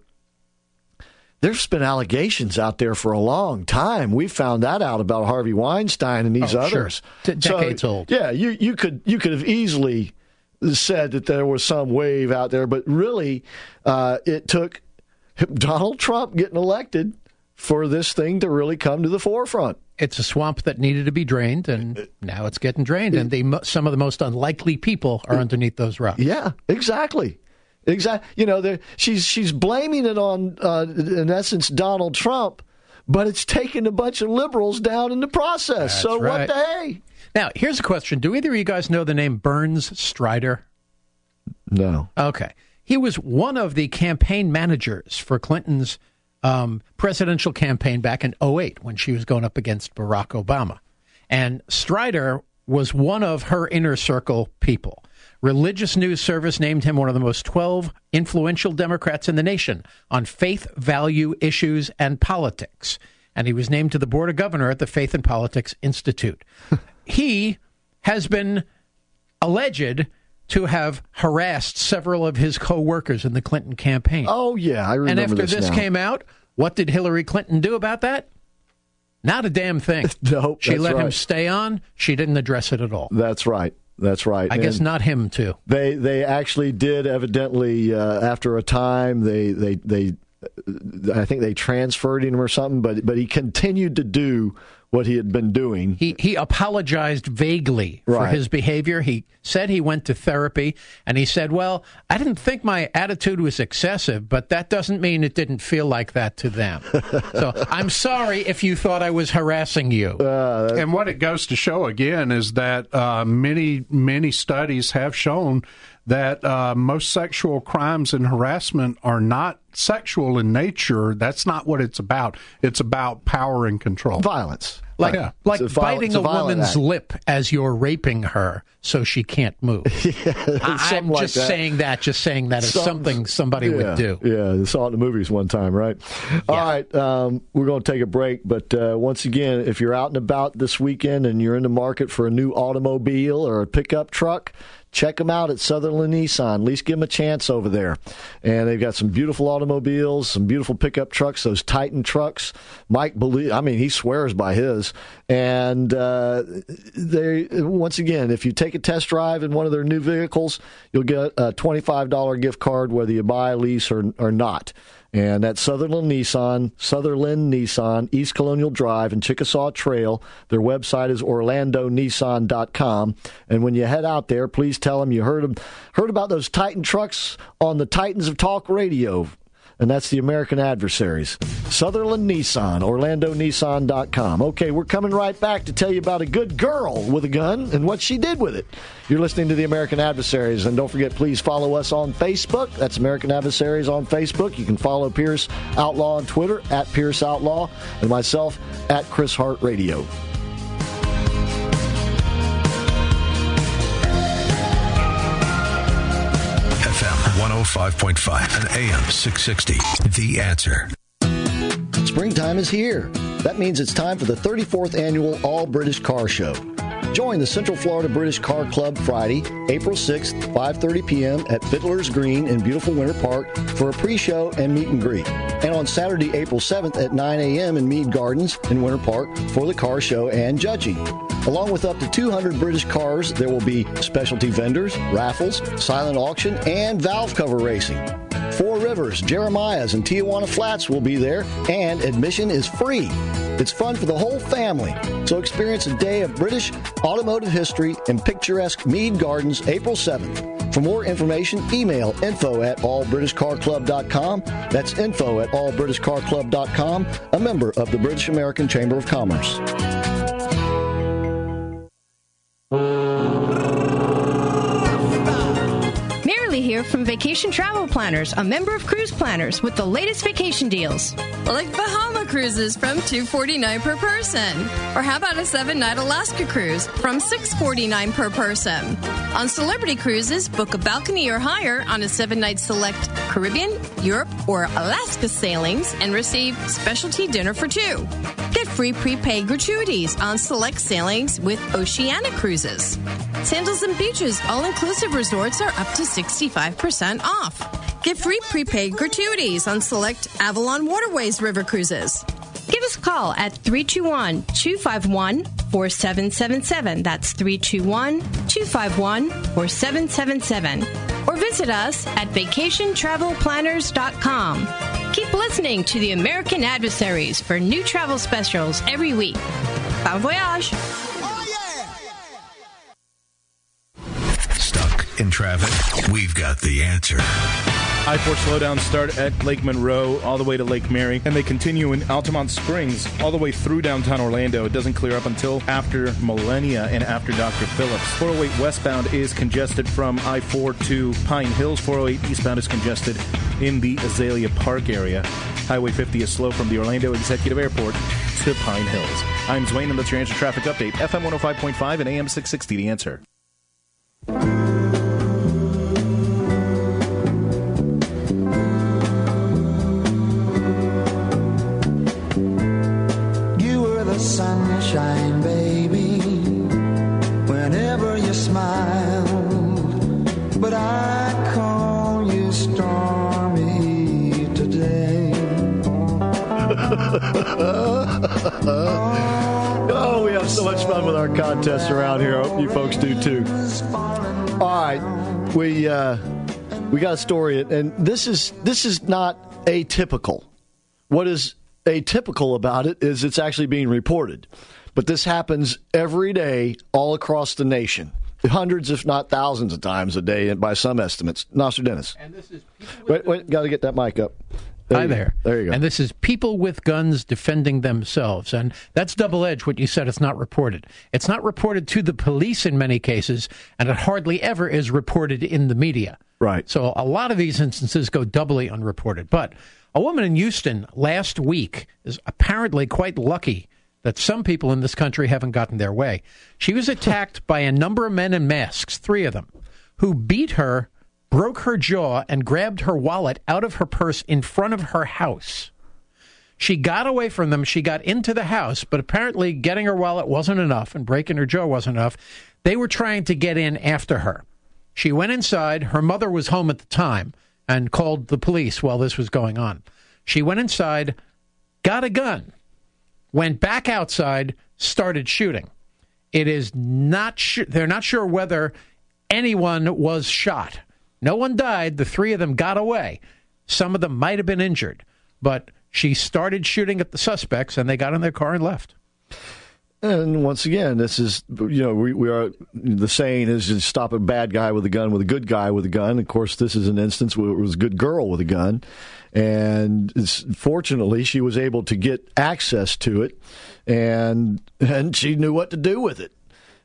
there's been allegations out there for a long time. We found that out about Harvey Weinstein and these oh, others. Sure. D- decades so, old. Yeah, you, you could you could have easily said that there was some wave out there, but really uh, it took Donald Trump getting elected for this thing to really come to the forefront. It's a swamp that needed to be drained, and now it's getting drained, and the, some of the most unlikely people are underneath those rocks. Yeah, exactly. Exactly. You know, she's she's blaming it on, uh, in essence, Donald Trump, but it's taken a bunch of liberals down in the process. That's so right. what the hey? Now, here's a question. Do either of you guys know the name Burns Strider? No. Okay. He was one of the campaign managers for Clinton's um, presidential campaign back in oh eight when she was going up against Barack Obama. And Strider was one of her inner circle people. Religious News Service named him one of the most twelve influential Democrats in the nation on faith, value, issues, and politics. And he was named to the board of governor at the Faith and Politics Institute. He has been alleged to have harassed several of his co-workers in the Clinton campaign. Oh, yeah, I remember And after this this now. came out, what did Hillary Clinton do about that? Not a damn thing. Nope, she that's let him right. stay on. She didn't address it at all. That's right. That's right. I guess And not him, too. They they actually did evidently uh, after a time they they they I think they transferred him or something, but but he continued to do what he had been doing. He he apologized vaguely for Right. his behavior. He said he went to therapy, and he said, well, I didn't think my attitude was excessive, but that doesn't mean it didn't feel like that to them. So I'm sorry if you thought I was harassing you. Uh, And what it goes to show again is that uh, many, many studies have shown that uh, most sexual crimes and harassment are not sexual in nature. That's not what it's about. It's about power and control. Violence. Like, Yeah. like It's a viol- biting it's a a, violent woman's act. lip as you're raping her so she can't move. I, I'm something like just that. saying that, just saying that is Some- something somebody yeah, would do. Yeah, I saw it in the movies one time, right? All right, um, we're going to take a break, but uh, once again, if you're out and about this weekend and you're in the market for a new automobile or a pickup truck, check them out at Sutherland Nissan. At least give them a chance over there. And they've got some beautiful automobiles, some beautiful pickup trucks, those Titan trucks. Mike, believe, I mean, he swears by his. And uh, they, once again, if you take a test drive in one of their new vehicles, you'll get a twenty-five dollars gift card whether you buy, lease, or, or not. And that's Sutherland Nissan, Sutherland Nissan, East Colonial Drive and Chickasaw Trail. Their website is orlando nissan dot com. And when you head out there, please tell them you heard them, heard about those Titan trucks on the Titans of Talk Radio. And that's the American Adversaries. Sutherland Nissan, orlando nissan dot com. Okay, we're coming right back to tell you about a good girl with a gun and what she did with it. You're listening to the American Adversaries. And don't forget, please follow us on Facebook. That's American Adversaries on Facebook. You can follow Pierce Outlaw on Twitter, at Pierce Outlaw, and myself, at Chris Hart Radio. F M one oh five point five and A M six sixty. The Answer. Springtime is here. That means it's time for the thirty-fourth annual All British Car Show. Join the Central Florida British Car Club Friday, April sixth, five thirty p.m. at Fiddler's Green in beautiful Winter Park for a pre-show and meet and greet. And on Saturday, April seventh at nine a.m. in Mead Gardens in Winter Park for the car show and judging. Along with up to two hundred British cars, there will be specialty vendors, raffles, silent auction, and valve cover racing. Four Rivers, Jeremiah's, and Tijuana Flats will be there, and admission is free. It's fun for the whole family. So experience a day of British automotive history in picturesque Mead Gardens, April seventh. For more information, email info at all british car club dot com. That's info at all british car club dot com, a member of the British American Chamber of Commerce. Marilee here from Vacation Travel Planners, a member of Cruise Planners with the latest vacation deals. Like Bahama cruises from two hundred forty-nine dollars per person. Or how about a seven-night Alaska cruise from six hundred forty-nine dollars per person? On Celebrity Cruises, book a balcony or higher on a seven-night select Caribbean, Europe, or Alaska sailings and receive specialty dinner for two. Get free prepaid gratuities on select sailings with Oceanic Cruises. Sandals and Beaches all-inclusive resorts are up to sixty-five percent off. Get free prepaid gratuities on select Avalon Waterways River Cruises. Give us a call at three two one, two five one, four seven seven seven. That's three two one, two five one, four seven seven seven. Or visit us at vacation travel planners dot com. Keep listening to the American Adversaries for new travel specials every week. Bon voyage! Stuck in traffic? We've got the answer. I four slowdowns start at Lake Monroe all the way to Lake Mary, and they continue in Altamont Springs all the way through downtown Orlando. It doesn't clear up until after Millennia and after Doctor Phillips. four oh eight westbound is congested from I four to Pine Hills. four oh eight eastbound is congested in the Azalea Park area. Highway fifty is slow from the Orlando Executive Airport to Pine Hills. I'm Zwane, and that's your Answer Traffic Update. F M one oh five point five and A M six sixty, The Answer. Sunshine, baby, whenever you smile, but I call you stormy today. Oh, we have so much fun with our contests around here. I hope you folks do too. All right, we uh, we got a story, and this is this is not atypical. What is atypical about it is it's actually being reported. But this happens every day all across the nation. Hundreds, if not thousands of times a day by some estimates. Nostradamus. And this is wait, wait, got to get that mic up. There Hi you there. Go. There you go. And this is people with guns defending themselves. And that's double-edged what you said. It's not reported. It's not reported to the police in many cases, and it hardly ever is reported in the media. Right. So a lot of these instances go doubly unreported. But a woman in Houston last week is apparently quite lucky that some people in this country haven't gotten their way. She was attacked by a number of men in masks, three of them, who beat her, broke her jaw, and grabbed her wallet out of her purse in front of her house. She got away from them. She got into the house, but apparently getting her wallet wasn't enough and breaking her jaw wasn't enough. They were trying to get in after her. She went inside. Her mother was home at the time and called the police while this was going on. She went inside, got a gun, went back outside, started shooting. It is not su- they're not sure whether anyone was shot. No one died. The three of them got away. Some of them might have been injured, but she started shooting at the suspects, and they got in their car and left. And once again, this is, you know, we, we are, the saying is to stop a bad guy with a gun with a good guy with a gun. Of course, this is an instance where it was a good girl with a gun. And it's, fortunately, she was able to get access to it, and and she knew what to do with it.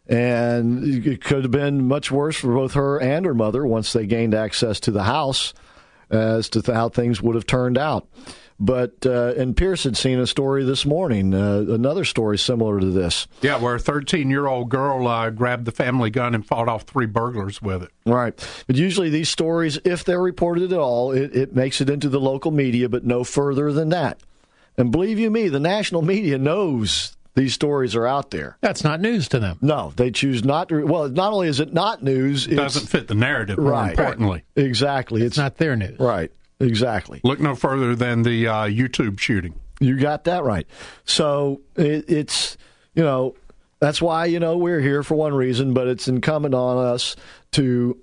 And it could have been much worse for both her and her mother once they gained access to the house as to how things would have turned out. But, uh, and Pierce had seen a story this morning, uh, another story similar to this. Yeah, where a thirteen-year-old girl uh, grabbed the family gun and fought off three burglars with it. Right. But usually these stories, if they're reported at all, it, it makes it into the local media, but no further than that. And believe you me, the national media knows these stories are out there. That's not news to them. No, they choose not to. Well, not only is it not news, it doesn't fit the narrative, more right, importantly. Exactly. It's, it's not their news. Right. Exactly. Look no further than the uh, YouTube shooting. You got that right. So it, it's, you know, that's why, you know, we're here for one reason, but it's incumbent on us to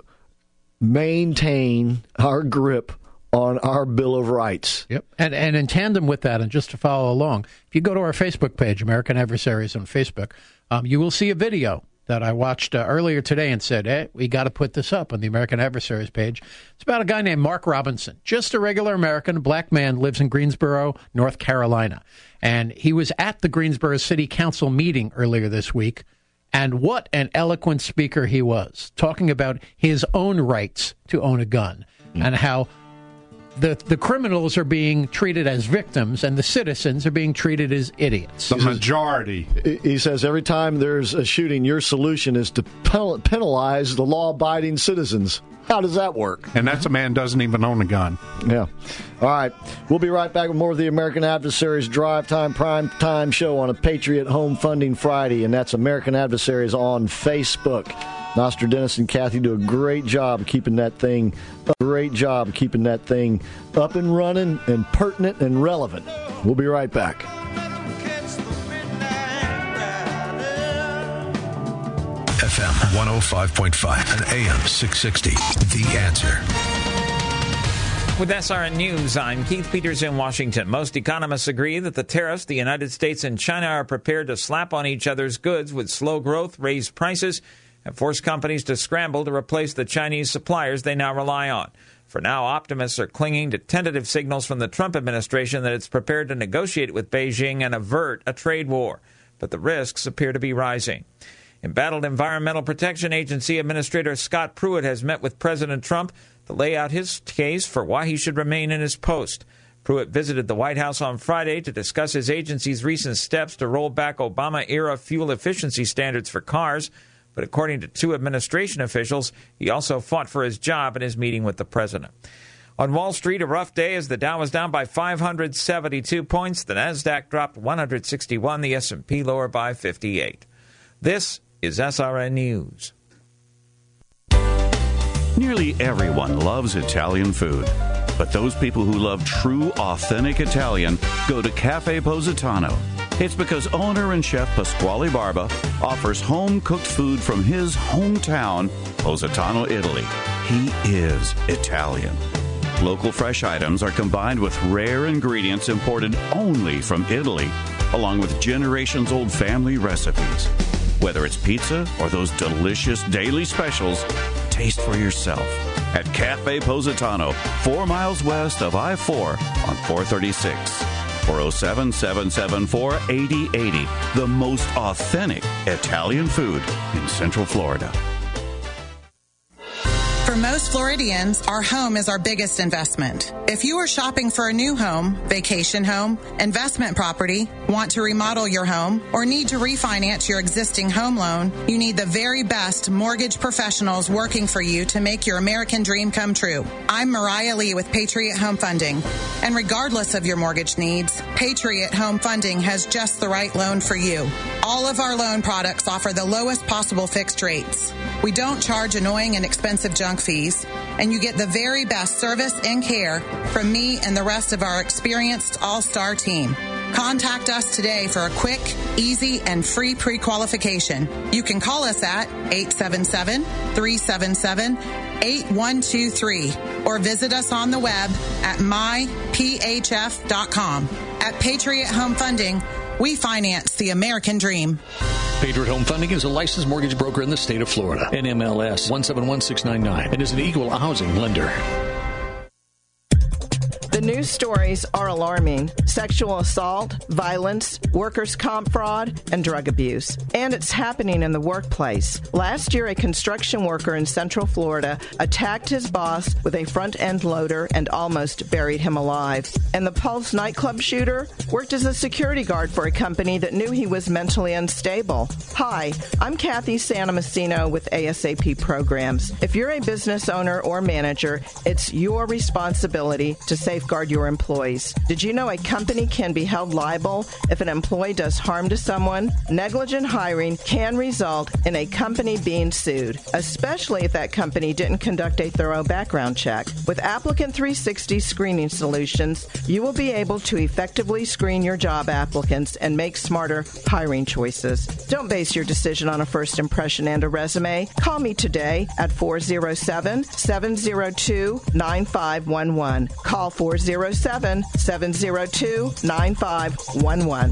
maintain our grip on our Bill of Rights. Yep. And and in tandem with that, and just to follow along, if you go to our Facebook page, American Adversaries on Facebook, um, you will see a video that I watched uh, earlier today and said, hey, we got to put this up on the American Adversaries page. It's about a guy named Mark Robinson, just a regular American, a black man, lives in Greensboro, North Carolina. And he was at the Greensboro City Council meeting earlier this week. And what an eloquent speaker he was, talking about his own rights to own a gun mm. and how the the criminals are being treated as victims and the citizens are being treated as idiots. The majority. He says every time there's a shooting, your solution is to penalize the law-abiding citizens. How does that work? And that's a man doesn't even own a gun. Yeah. All right. We'll be right back with more of the American Adversaries Drive Time Prime Time Show on a Patriot Home Funding Friday, and that's American Adversaries on Facebook. Nostradamus and Kathy do a great job of keeping that thing, a great job of keeping that thing up and running and pertinent and relevant. We'll be right back. F M one oh five point five and A M six sixty. The Answer. With S R N News, I'm Keith Peters in Washington. Most economists agree that the tariffs the United States and China are prepared to slap on each other's goods with slow growth, raised prices, and force companies to scramble to replace the Chinese suppliers they now rely on. For now, optimists are clinging to tentative signals from the Trump administration that it's prepared to negotiate with Beijing and avert a trade war. But the risks appear to be rising. Embattled Environmental Protection Agency Administrator Scott Pruitt has met with President Trump to lay out his case for why he should remain in his post. Pruitt visited the White House on Friday to discuss his agency's recent steps to roll back Obama-era fuel efficiency standards for cars. But according to two administration officials, he also fought for his job in his meeting with the president. On Wall Street, a rough day as the Dow was down by five hundred seventy-two points. The Nasdaq dropped one hundred sixty-one, the S and P lower by fifty-eight. This is S R N News. Nearly everyone loves Italian food. But those people who love true, authentic Italian go to Cafe Positano. It's because owner and chef Pasquale Barba offers home-cooked food from his hometown, Positano, Italy. He is Italian. Local fresh items are combined with rare ingredients imported only from Italy, along with generations-old family recipes. Whether it's pizza or those delicious daily specials, taste for yourself at Cafe Positano, four miles west of I four on four thirty-six. four oh seven, seven seven four, eight oh eight oh. The most authentic Italian food in Central Florida. For most Floridians, our home is our biggest investment. If you are shopping for a new home, vacation home, investment property, want to remodel your home, or need to refinance your existing home loan, you need the very best mortgage professionals working for you to make your American dream come true. I'm Mariah Lee with Patriot Home Funding. And regardless of your mortgage needs, Patriot Home Funding has just the right loan for you. All of our loan products offer the lowest possible fixed rates. We don't charge annoying and expensive junk fees, and you get the very best service and care from me and the rest of our experienced all-star team. Contact us today for a quick, easy, and free pre-qualification. You can call us at eight seven seven, three seven seven, eight one two three or visit us on the web at my p h f dot com. At Patriot Home Funding, we finance the American dream. Patriot Home Funding is a licensed mortgage broker in the state of Florida. N M L S one seven one six nine nine and is an equal housing lender. The news stories are alarming. Sexual assault, violence, workers' comp fraud, and drug abuse. And it's happening in the workplace. Last year, a construction worker in Central Florida attacked his boss with a front-end loader and almost buried him alive. And the Pulse nightclub shooter worked as a security guard for a company that knew he was mentally unstable. Hi, I'm Kathy Santomassino with A S A P Programs. If you're a business owner or manager, it's your responsibility to safeguard your employees. Did you know a company can be held liable if an employee does harm to someone? Negligent hiring can result in a company being sued, especially if that company didn't conduct a thorough background check. With Applicant three sixty Screening Solutions, you will be able to effectively screen your job applicants and make smarter hiring choices. Don't base your decision on a first impression and a resume. Call me today at four oh seven, seven oh two, nine five one one. Call four oh seven, seven oh two, nine five one one.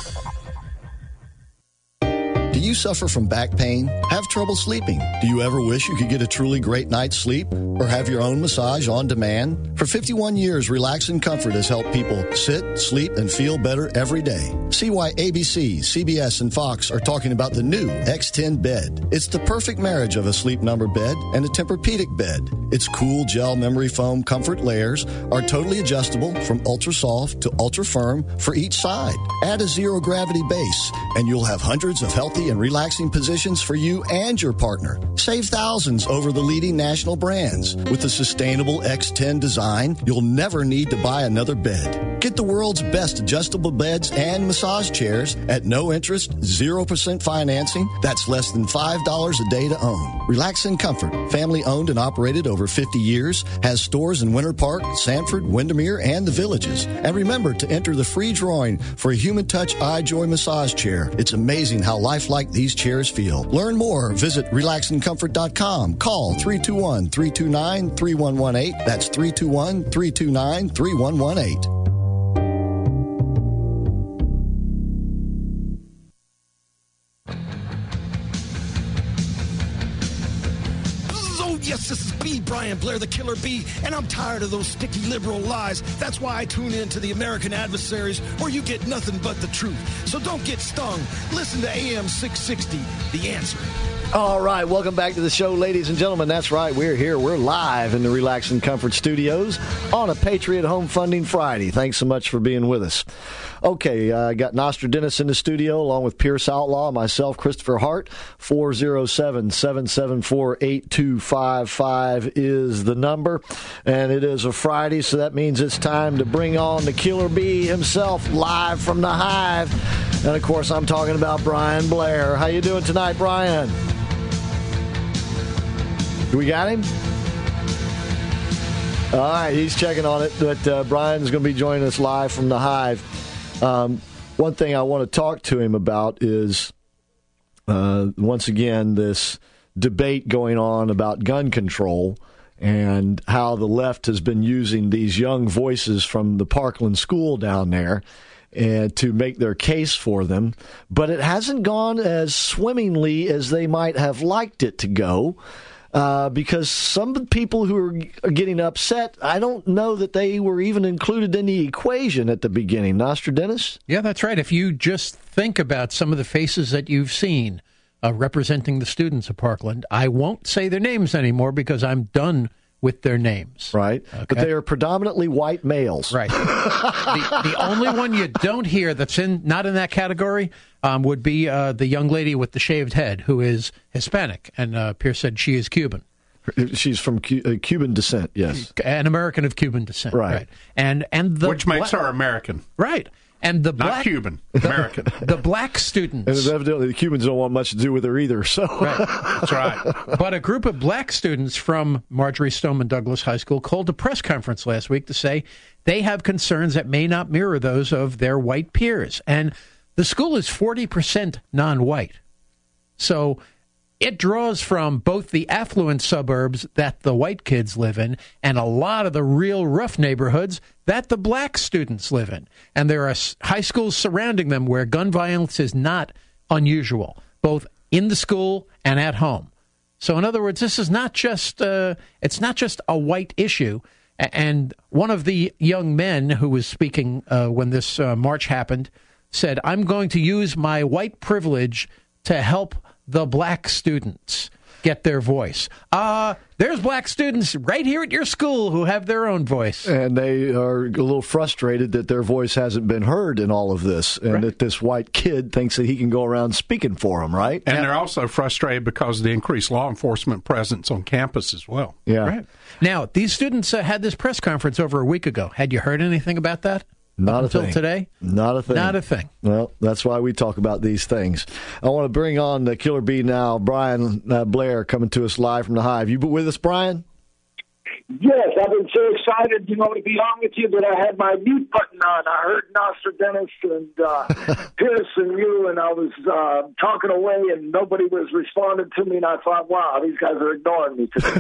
Do you suffer from back pain? Have trouble sleeping? Do you ever wish you could get a truly great night's sleep? Or have your own massage on demand? For fifty-one years, Relax and Comfort has helped people sit, sleep, and feel better every day. See why A B C, C B S, and Fox are talking about the new X ten bed. It's the perfect marriage of a Sleep Number bed and a Tempur-Pedic bed. Its cool gel memory foam comfort layers are totally adjustable from ultra soft to ultra firm for each side. Add a zero gravity base, and you'll have hundreds of healthy and relaxing positions for you and your partner. Save thousands over the leading national brands. With the sustainable X ten design, you'll never need to buy another bed. Get the world's best adjustable beds and massage chairs at no interest, zero percent financing. That's less than five dollars a day to own. Relax and Comfort, family owned and operated over fifty years, has stores in Winter Park, Sanford, Windermere, and the Villages. And remember to enter the free drawing for a Human Touch iJoy massage chair. It's amazing how lifelike these chairs feel. Learn more. Visit relax and comfort dot com. Call three two one, three two nine, three one one eight. That's three two one, three two nine, three one one eight. Yes, this is B. Brian Blair, the Killer Bee, and I'm tired of those sticky liberal lies. That's why I tune in to the American Adversaries, where you get nothing but the truth. So don't get stung. Listen to A M six sixty, The Answer. All right, welcome back to the show, ladies and gentlemen. That's right, we're here. We're live in the Relax and Comfort Studios on a Patriot Home Funding Friday. Thanks so much for being with us. Okay, I uh, got Nostradamus in the studio along with Pierce Outlaw, myself, Christopher Hart. four oh seven, seven seven four, eight two five five is the number. And it is a Friday, so that means it's time to bring on the Killer Bee himself live from the Hive. And, of course, I'm talking about Brian Blair. How you doing tonight, Brian? Do we got him? All right, he's checking on it, but uh, Brian's going to be joining us live from the Hive. Um, one thing I want to talk to him about is, uh, once again, this debate going on about gun control and how the left has been using these young voices from the Parkland school down there and to make their case for them. But it hasn't gone as swimmingly as they might have liked it to go. Uh, because some of the people who are, are getting upset, I don't know that they were even included in the equation at the beginning. Nostradamus? Yeah, that's right. If you just think about some of the faces that you've seen uh, representing the students of Parkland, I won't say their names anymore because I'm done with their names. Right. Okay? But they are predominantly white males. Right. the, the only one you don't hear that's in not in that category um, would be uh, the young lady with the shaved head who is Hispanic. And uh, Pierce said she is Cuban. She's from Cu- uh, Cuban descent, yes. An American of Cuban descent. Right. right. And, and the Which makes bla- her American. Right. And the Not black, Cuban, the, American. The black students. And evidently the Cubans don't want much to do with her either. So right. That's right. But a group of black students from Marjorie Stoneman Douglas High School called a press conference last week to say they have concerns that may not mirror those of their white peers. And the school is forty percent non-white. So it draws from both the affluent suburbs that the white kids live in and a lot of the real rough neighborhoods that the black students live in. And there are high schools surrounding them where gun violence is not unusual, both in the school and at home. So in other words, this is not just uh, it's not just a white issue. And one of the young men who was speaking uh, when this uh, march happened said, "I'm going to use my white privilege to help the black students get their voice." Uh, there's black students right here at your school who have their own voice. And they are a little frustrated that their voice hasn't been heard in all of this, and right. that this white kid thinks that he can go around speaking for them, right? And yeah. they're also frustrated because of the increased law enforcement presence on campus as well. Yeah. Right. Now, these students uh, had this press conference over a week ago. Had you heard anything about that? Not Up a until thing. today? Not a thing. Not a thing. Well, that's why we talk about these things. I want to bring on the Killer Bee now, Brian uh, Blair, coming to us live from the Hive. You with us, Brian? Yes, I've been so excited, you know, to be on with you that I had my mute button on. I heard Nostradamus and uh, Pierce and you, and I was uh, talking away, and nobody was responding to me, and I thought, wow, these guys are ignoring me today.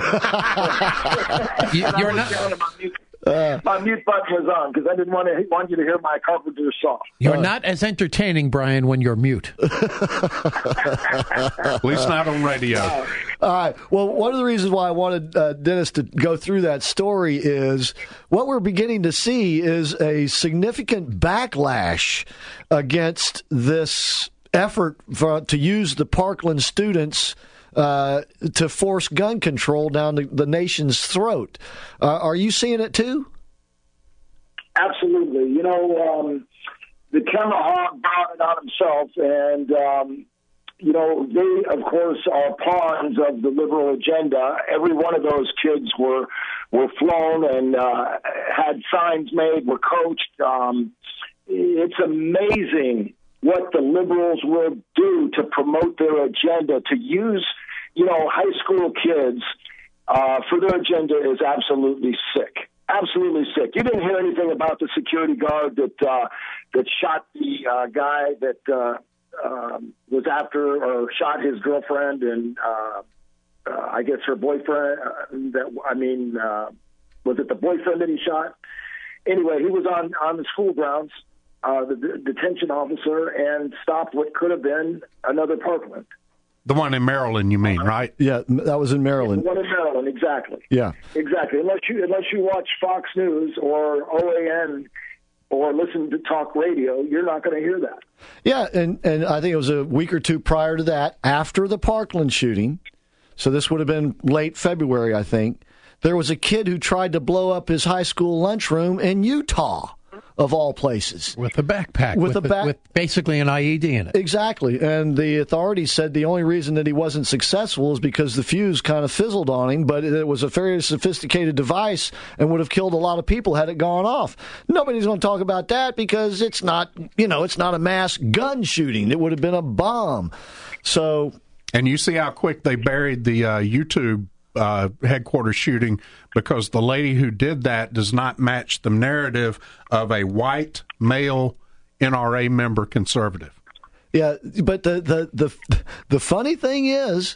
you, you're not... Uh, my mute button was on because I didn't want to want you to hear my Carpenter song. You're uh, not as entertaining, Brian, when you're mute. At least not on radio. Uh, All right. Well, one of the reasons why I wanted uh, Dennis to go through that story is what we're beginning to see is a significant backlash against this effort for, to use the Parkland students Uh, to force gun control down the, the nation's throat. Uh, are you seeing it too? Absolutely. You know, um, the Tomahawk brought it on himself, and, um, you know, they, of course, are pawns of the liberal agenda. Every one of those kids were were flown and uh, had signs made, were coached. Um, it's amazing what the liberals will do to promote their agenda, to use, you know, high school kids uh, for their agenda is absolutely sick. Absolutely sick. You didn't hear anything about the security guard that uh, that shot the uh, guy that uh, um, was after or shot his girlfriend and uh, uh, I guess her boyfriend. Uh, that I mean, uh, was it the boyfriend that he shot? Anyway, he was on, on the school grounds. Uh, the, the detention officer and stopped what could have been another Parkland. The one in Maryland, you mean, right? Yeah, that was in Maryland. The one in Maryland, exactly. Yeah. Exactly. Unless you unless you watch Fox News or O A N or listen to talk radio, you're not going to hear that. Yeah, and, and I think it was a week or two prior to that, after the Parkland shooting, so this would have been late February, I think, there was a kid who tried to blow up his high school lunchroom in Utah, of all places. With a backpack. With, with a back. With basically an I E D in it. Exactly. And the authorities said the only reason that he wasn't successful is because the fuse kind of fizzled on him, but it was a very sophisticated device and would have killed a lot of people had it gone off. Nobody's going to talk about that because it's not, you know, it's not a mass gun shooting. It would have been a bomb. So. And you see how quick they buried the uh, YouTube Uh, headquarters shooting because the lady who did that does not match the narrative of a white male N R A member conservative. Yeah, but the the the the funny thing is,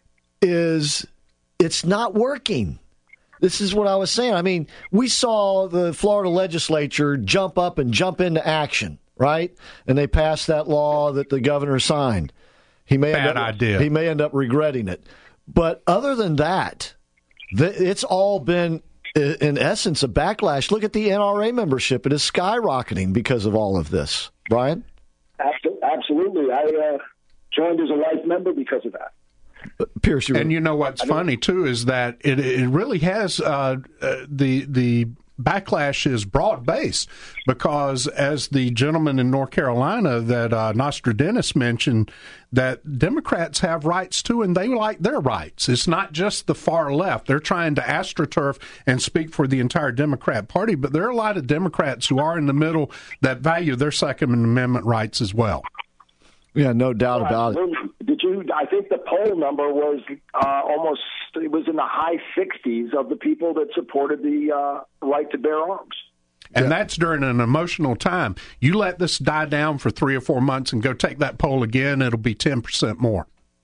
is it's not working. This is what I was saying. I mean, we saw the Florida legislature jump up and jump into action, right? And they passed that law that the governor signed. He may Bad end up, idea. He may end up regretting it. But other than that, it's all been, in essence, a backlash. Look at the N R A membership. It is skyrocketing because of all of this. Brian? Absolutely. I uh, joined as a life member because of that. Pierce, you and you know what's funny, too, is that it, it really has uh, uh, the the backlash is broad-based because, as the gentleman in North Carolina that uh, Nostradamus mentioned, that Democrats have rights, too, and they like their rights. It's not just the far left. They're trying to astroturf and speak for the entire Democrat Party, but there are a lot of Democrats who are in the middle that value their Second Amendment rights as well. Yeah, no doubt about it. Did you? I think the poll number was uh, almost. It was in the high sixties of the people that supported the uh, right to bear arms. And yeah. That's during an emotional time. You let this die down for three or four months and go take that poll again, it'll be ten percent more.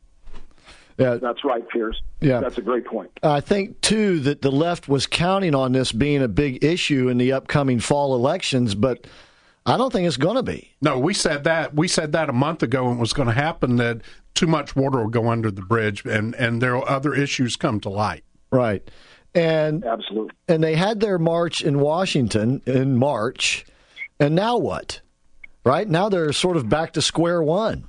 Yeah, that's right, Pierce. Yeah, that's a great point. I think too that the left was counting on this being a big issue in the upcoming fall elections, but I don't think it's going to be. No, we said that. We said that a month ago and it was going to happen, that too much water will go under the bridge and, and there will other issues come to light. Right. And absolutely. And they had their march in Washington in March. And now what? Right? Now they're sort of back to square one.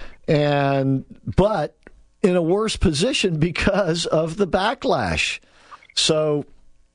And but in a worse position because of the backlash. So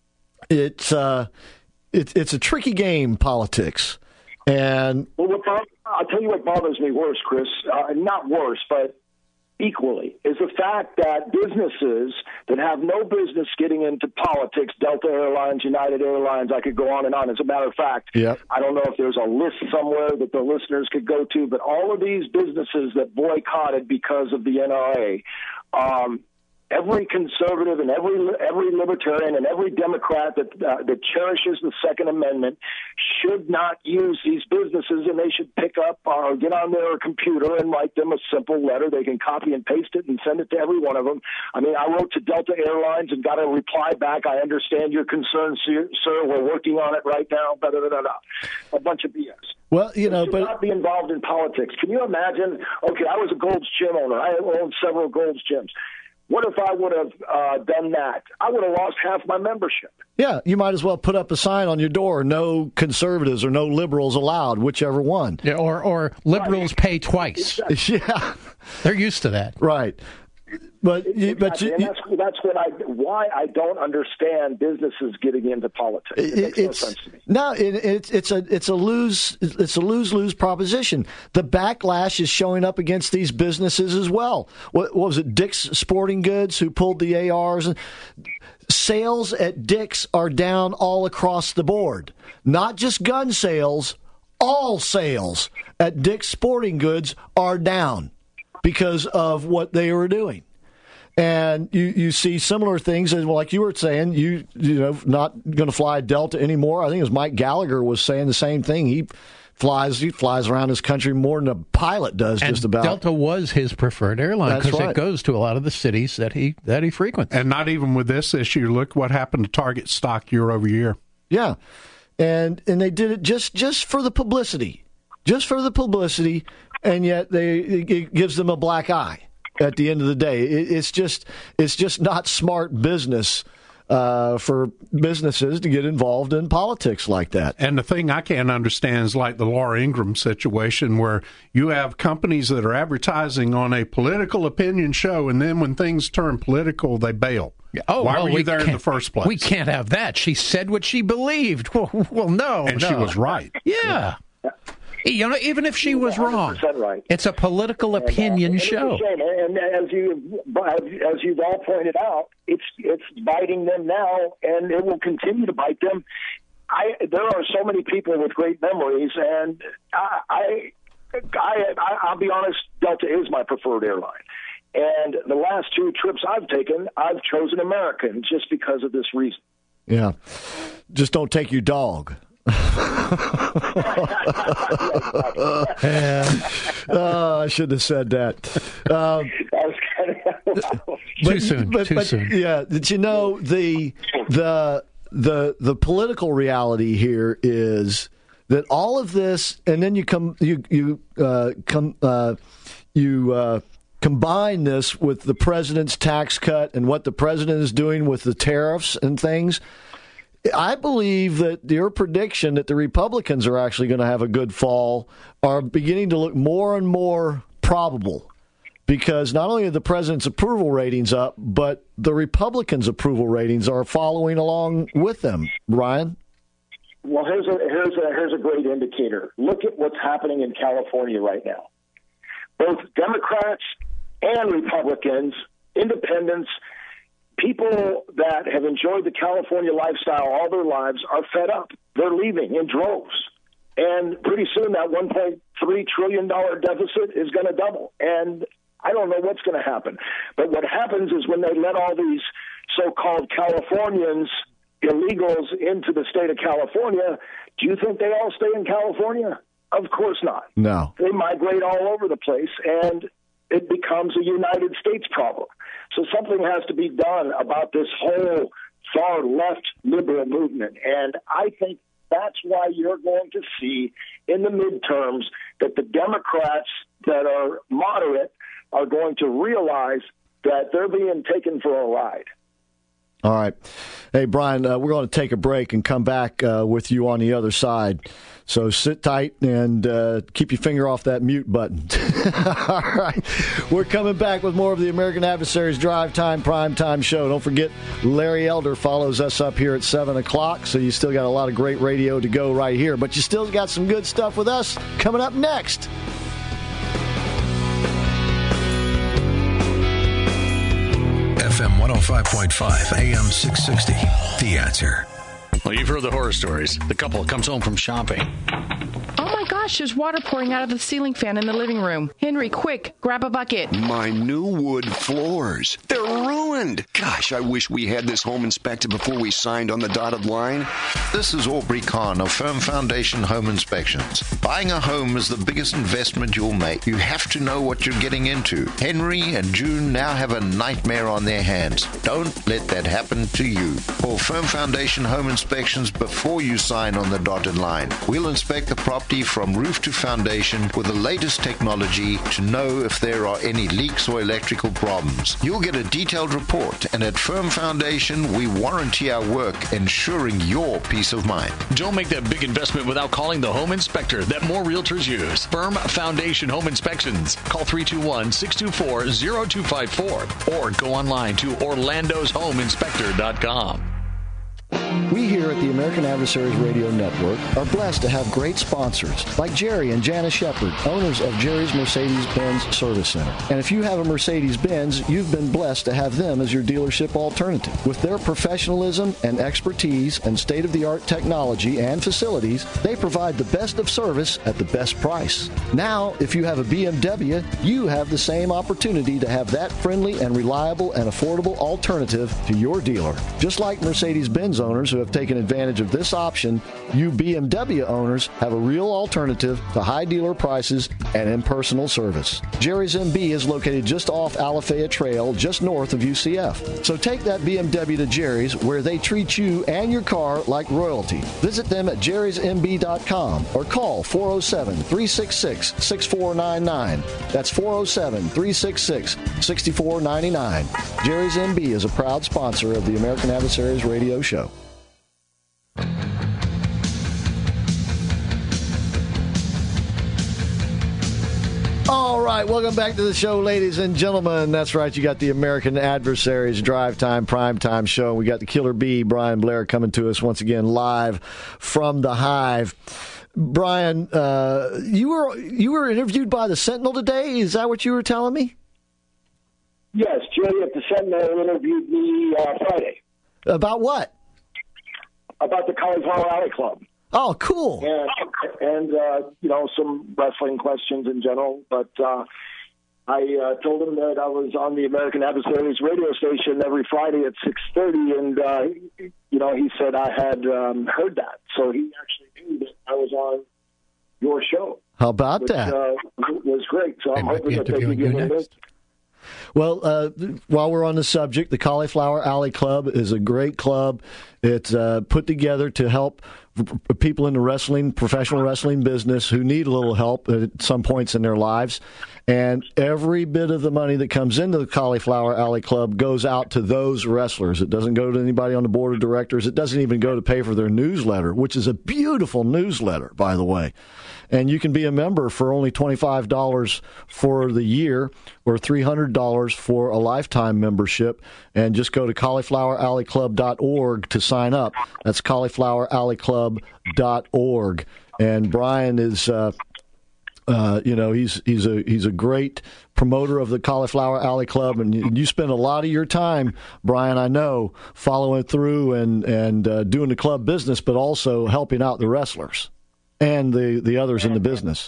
it's uh, it, it's a tricky game, politics. And well, what, I'll tell you what bothers me worse, Chris. Uh, not worse, but equally, is the fact that businesses that have no business getting into politics, Delta Airlines, United Airlines, I could go on and on. As a matter of fact, yep. I don't know if there's a list somewhere that the listeners could go to, but all of these businesses that boycotted because of the N R A, um, every conservative and every every libertarian and every Democrat that uh, that cherishes the Second Amendment should not use these businesses, and they should pick up or get on their computer and write them a simple letter. They can copy and paste it and send it to every one of them. I mean, I wrote to Delta Airlines and got a reply back. I understand your concern, sir. sir. We're working on it right now. Blah, blah, blah, blah. A bunch of B S. Well, you know, should but not be involved in politics. Can you imagine? Okay, I was a Gold's Gym owner. I owned several Gold's Gyms. What if I would have uh, done that? I would have lost half my membership. Yeah, you might as well put up a sign on your door, no conservatives or no liberals allowed, whichever one. Yeah, or, or liberals right. pay twice. Exactly. Yeah. They're used to that. Right. But you, exactly. but you, and that's that's what I why I don't understand businesses getting into politics. It, it makes no sense to me. No, it, it, it's a it's a lose it's a lose lose proposition. The backlash is showing up against these businesses as well. What, what was it? Dick's Sporting Goods, who pulled the A Rs. And sales at Dick's are down all across the board. Not just gun sales, all sales at Dick's Sporting Goods are down because of what they were doing. And you, you see similar things, and like you were saying, you you know, not going to fly Delta anymore. I think it was Mike Gallagher was saying the same thing. He flies he flies around his country more than a pilot does, and just about. Delta was his preferred airline because right. it goes to a lot of the cities that he that he frequents. And not even with this issue, look what happened to Target stock year over year. Yeah, and and they did it just just for the publicity, just for the publicity, and yet they it gives them a black eye. at the end of the day. It, it's just it's just not smart business uh, for businesses to get involved in politics like that. And the thing I can't understand is like the Laura Ingraham situation, where you have companies that are advertising on a political opinion show, and then when things turn political, they bail. Oh, why well, were you we there in can't- the first place? We can't have that. She said what she believed. Well, well no, And no. she was right. Yeah. You know, even if she was wrong, right. it's a political opinion And, uh, show. It's a shame. And as you as you've all pointed out, it's it's biting them now, and it will continue to bite them. I there are so many people with great memories, and I, I, I I'll be honest, Delta is my preferred airline. And the last two trips I've taken, I've chosen American just because of this reason. Yeah. Just don't take your dog. Oh, I shouldn't have said that. Um, Too soon, But, too but, soon. Yeah, did you know the the the the political reality here is that all of this, and then you come you you uh, come uh, you. Uh, Combine this with the president's tax cut and what the president is doing with the tariffs and things. I believe that your prediction that the Republicans are actually going to have a good fall are beginning to look more and more probable, because not only are the president's approval ratings up, but the Republicans' approval ratings are following along with them. Ryan? Well, here's a here's a here's a great indicator. Look at what's happening in California right now. Both Democrats and Republicans, independents, people that have enjoyed the California lifestyle all their lives are fed up. They're leaving in droves. And pretty soon that one point three trillion dollars deficit is going to double. And I don't know what's going to happen. But what happens is when they let all these so-called Californians, illegals, into the state of California, do you think they all stay in California? Of course not. No. They migrate all over the place, and it becomes a United States problem. So something has to be done about this whole far left liberal movement. And I think that's why you're going to see in the midterms that the Democrats that are moderate are going to realize that they're being taken for a ride. All right. Hey, Brian, uh, we're going to take a break and come back uh, with you on the other side. So sit tight and uh, keep your finger off that mute button. All right. We're coming back with more of the American Adversaries Drive Time Prime Time Show. Don't forget, Larry Elder follows us up here at seven o'clock, so you still got a lot of great radio to go right here. But you still got some good stuff with us coming up next. F M one oh five point five, A M six sixty. The Answer. Well, you've heard the horror stories. The couple comes home from shopping. Oh my gosh, there's water pouring out of the ceiling fan in the living room. Henry, quick, grab a bucket. My new wood floors. They're ruined. Gosh, I wish we had this home inspected before we signed on the dotted line. This is Aubrey Kahn of Firm Foundation Home Inspections. Buying a home is the biggest investment you'll make. You have to know what you're getting into. Henry and June now have a nightmare on their hands. Don't let that happen to you. Call Firm Foundation Home Inspections before you sign on the dotted line. We'll inspect the property from roof to foundation with the latest technology to know if there are any leaks or electrical problems. You'll get a detailed report, and at Firm Foundation, we warranty our work, ensuring your peace of mind. Don't make that big investment without calling the home inspector that more realtors use. Firm Foundation Home Inspections. Call three two one, six two four, zero two five four or go online to orlandos home inspector dot com. We here at the American Adversaries Radio Network are blessed to have great sponsors like Jerry and Janice Shepard, owners of Jerry's Mercedes-Benz Service Center. And if you have a Mercedes-Benz, you've been blessed to have them as your dealership alternative. With their professionalism and expertise and state-of-the-art technology and facilities, they provide the best of service at the best price. Now, if you have a B M W, you have the same opportunity to have that friendly and reliable and affordable alternative to your dealer. Just like Mercedes-Benz Mercedes owners who have taken advantage of this option, you B M W owners have a real alternative to high dealer prices and impersonal service. Jerry's M B is located just off Alafaya Trail, just north of U C F. So take that B M W to Jerry's, where they treat you and your car like royalty. Visit them at jerrys m b dot com or call four oh seven, three six six, six four nine nine. That's four oh seven, three six six, six four nine nine. Jerry's M B is a proud sponsor of the American Adversaries Radio Show. All right, welcome back to the show, ladies and gentlemen. That's right, you got the American Adversaries Drive Time Primetime Show. We got the Killer Bee, Brian Blair, coming to us once again live from the Hive. Brian, uh, you were you were interviewed by the Sentinel today. Is that what you were telling me? Yes, Jerry at the Sentinel interviewed me uh, Friday. About what? About the Cauliflower Alley Club. Oh, cool. And, and uh, you know, some wrestling questions in general. But uh, I uh, told him that I was on the American Adversaries radio station every Friday at six thirty, and, uh, you know, he said I had um, heard that. So he actually knew that I was on your show. How about which, that? Uh, was great. So I'm hoping that they can give me this. Well, uh, while we're on the subject, the Cauliflower Alley Club is a great club. It's uh, put together to help people in the wrestling, professional wrestling business who need a little help at some points in their lives. And every bit of the money that comes into the Cauliflower Alley Club goes out to those wrestlers. It doesn't go to anybody on the board of directors. It doesn't even go to pay for their newsletter, which is a beautiful newsletter, by the way. And you can be a member for only twenty-five dollars for the year or three hundred dollars for a lifetime membership. And just go to cauliflower alley club dot org to sign up. That's cauliflower alley club dot org. And Brian is, uh, uh, you know, he's he's a he's a great promoter of the Cauliflower Alley Club, and you, you spend a lot of your time, Brian, I know, following through and and uh, doing the club business, but also helping out the wrestlers and the, the others in the business.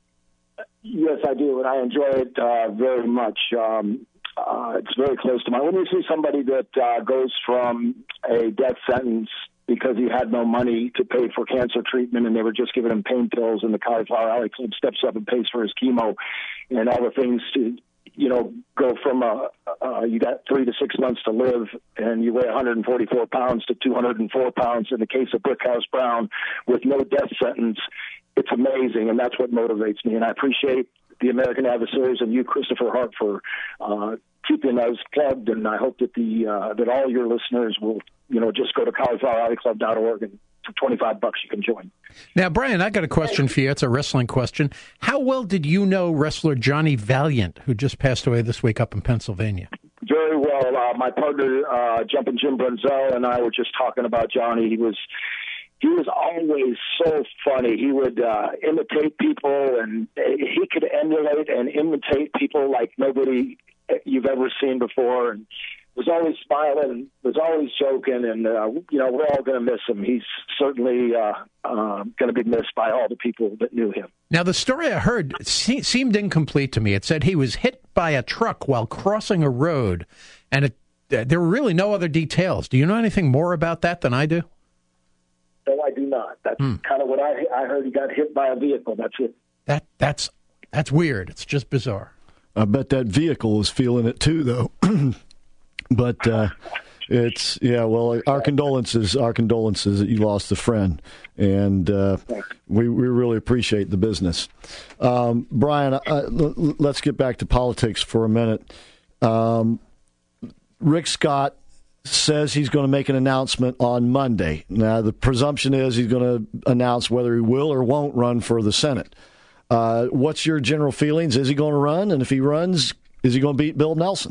Yes, I do, and I enjoy it uh, very much. Um, uh, it's very close to my. When you see somebody that uh, goes from a death sentence because he had no money to pay for cancer treatment and they were just giving him pain pills, and the Cauliflower Alley Club steps up and pays for his chemo and all the things to, you know, go from a, uh, you got three to six months to live and you weigh one hundred forty-four pounds to two hundred four pounds in the case of Brickhouse Brown with no death sentence. It's amazing, and that's what motivates me. And I appreciate the American Adversaries and you, Christopher Hart, for uh, keeping us plugged. And I hope that the uh, that all your listeners will, you know, just go to cauliflower alley club dot org, and for twenty-five bucks you can join. Now, Brian, I got a question for you. It's a wrestling question. How well did you know wrestler Johnny Valiant, who just passed away this week up in Pennsylvania? Very well. Uh, my partner, uh, Jumpin' Jim Brunzell, and I were just talking about Johnny. He was he was always so funny. He would uh, imitate people, and he could emulate and imitate people like nobody you've ever seen before. And was always smiling, was always joking, and, uh, you know, we're all going to miss him. He's certainly uh, uh, going to be missed by all the people that knew him. Now, the story I heard se- seemed incomplete to me. It said he was hit by a truck while crossing a road, and it, uh, there were really no other details. Do you know anything more about that than I do? No, I do not. That's hmm. kind of what I, I heard. He got hit by a vehicle. That's it. That That's that's weird. It's just bizarre. I bet that vehicle was feeling it too, though. But uh, it's, yeah, well, our condolences, our condolences that you lost a friend. And uh, we, we really appreciate the business. Um, Brian, uh, l- let's get back to politics for a minute. Um, Rick Scott says he's going to make an announcement on Monday. Now, the presumption is he's going to announce whether he will or won't run for the Senate. Uh, what's your general feelings? Is he going to run? And if he runs, is he going to beat Bill Nelson?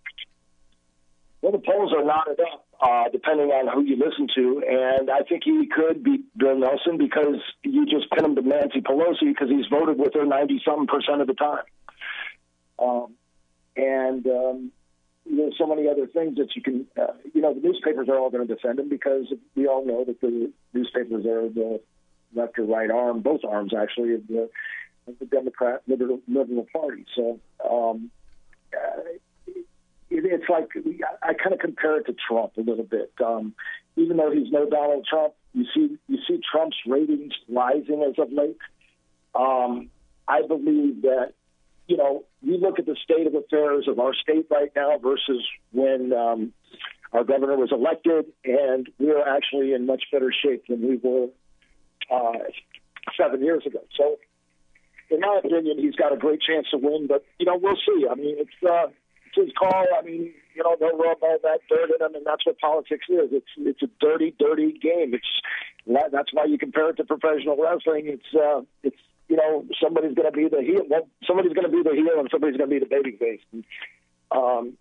Well, the polls are knotted up, uh, depending on who you listen to, and I think he could beat Bill Nelson because you just pin him to Nancy Pelosi because he's voted with her ninety-something percent of the time. Um, and um, there's so many other things that you can, uh, you know, the newspapers are all going to defend him because we all know that the newspapers are the left or right arm, both arms actually, of the, of the Democrat Liberal, Liberal Party. So, um, uh, It's like, I kind of compare it to Trump a little bit. Um, even though he's no Donald Trump, you see you see Trump's ratings rising as of late. Um, I believe that, you know, you look at the state of affairs of our state right now versus when um, our governor was elected, and we are actually in much better shape than we were uh, seven years ago. So, in my opinion, he's got a great chance to win, but, you know, we'll see. I mean, it's, uh, it's his call. I mean, you know, they'll rub all that dirt in him, and that's what politics is. It's it's a dirty, dirty game. It's that's why you compare it to professional wrestling. It's uh, it's you know, somebody's going to be the heel. Well, somebody's going to be the heel, and somebody's going to be the babyface. Um,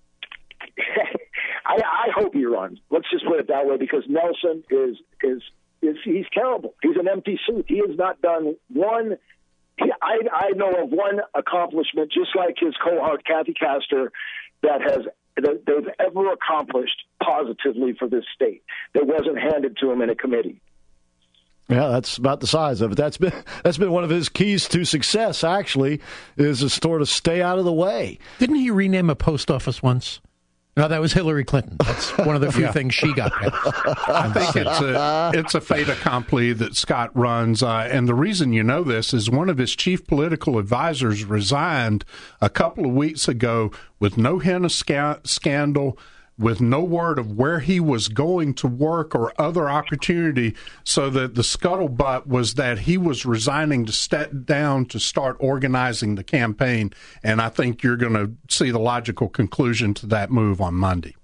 I, I hope he runs. Let's just put it that way, because Nelson is is is he's terrible. He's an empty suit. He has not done one. He, I I know of one accomplishment, just like his cohort Kathy Castor, that has that they've ever accomplished positively for this state that wasn't handed to him in a committee. Yeah, that's about the size of it. That's been that's been one of his keys to success, actually, is to sort of stay out of the way. Didn't he rename a post office once? No, that was Hillary Clinton. That's one of the few Yeah. things she got past. I think it's a, it's a fait accompli that Scott runs. Uh, and the reason you know this is one of his chief political advisors resigned a couple of weeks ago with no hint of sca- scandal, with no word of where he was going to work or other opportunity, so that the scuttlebutt was that he was resigning to step down to start organizing the campaign. And I think you're going to see the logical conclusion to that move on Monday.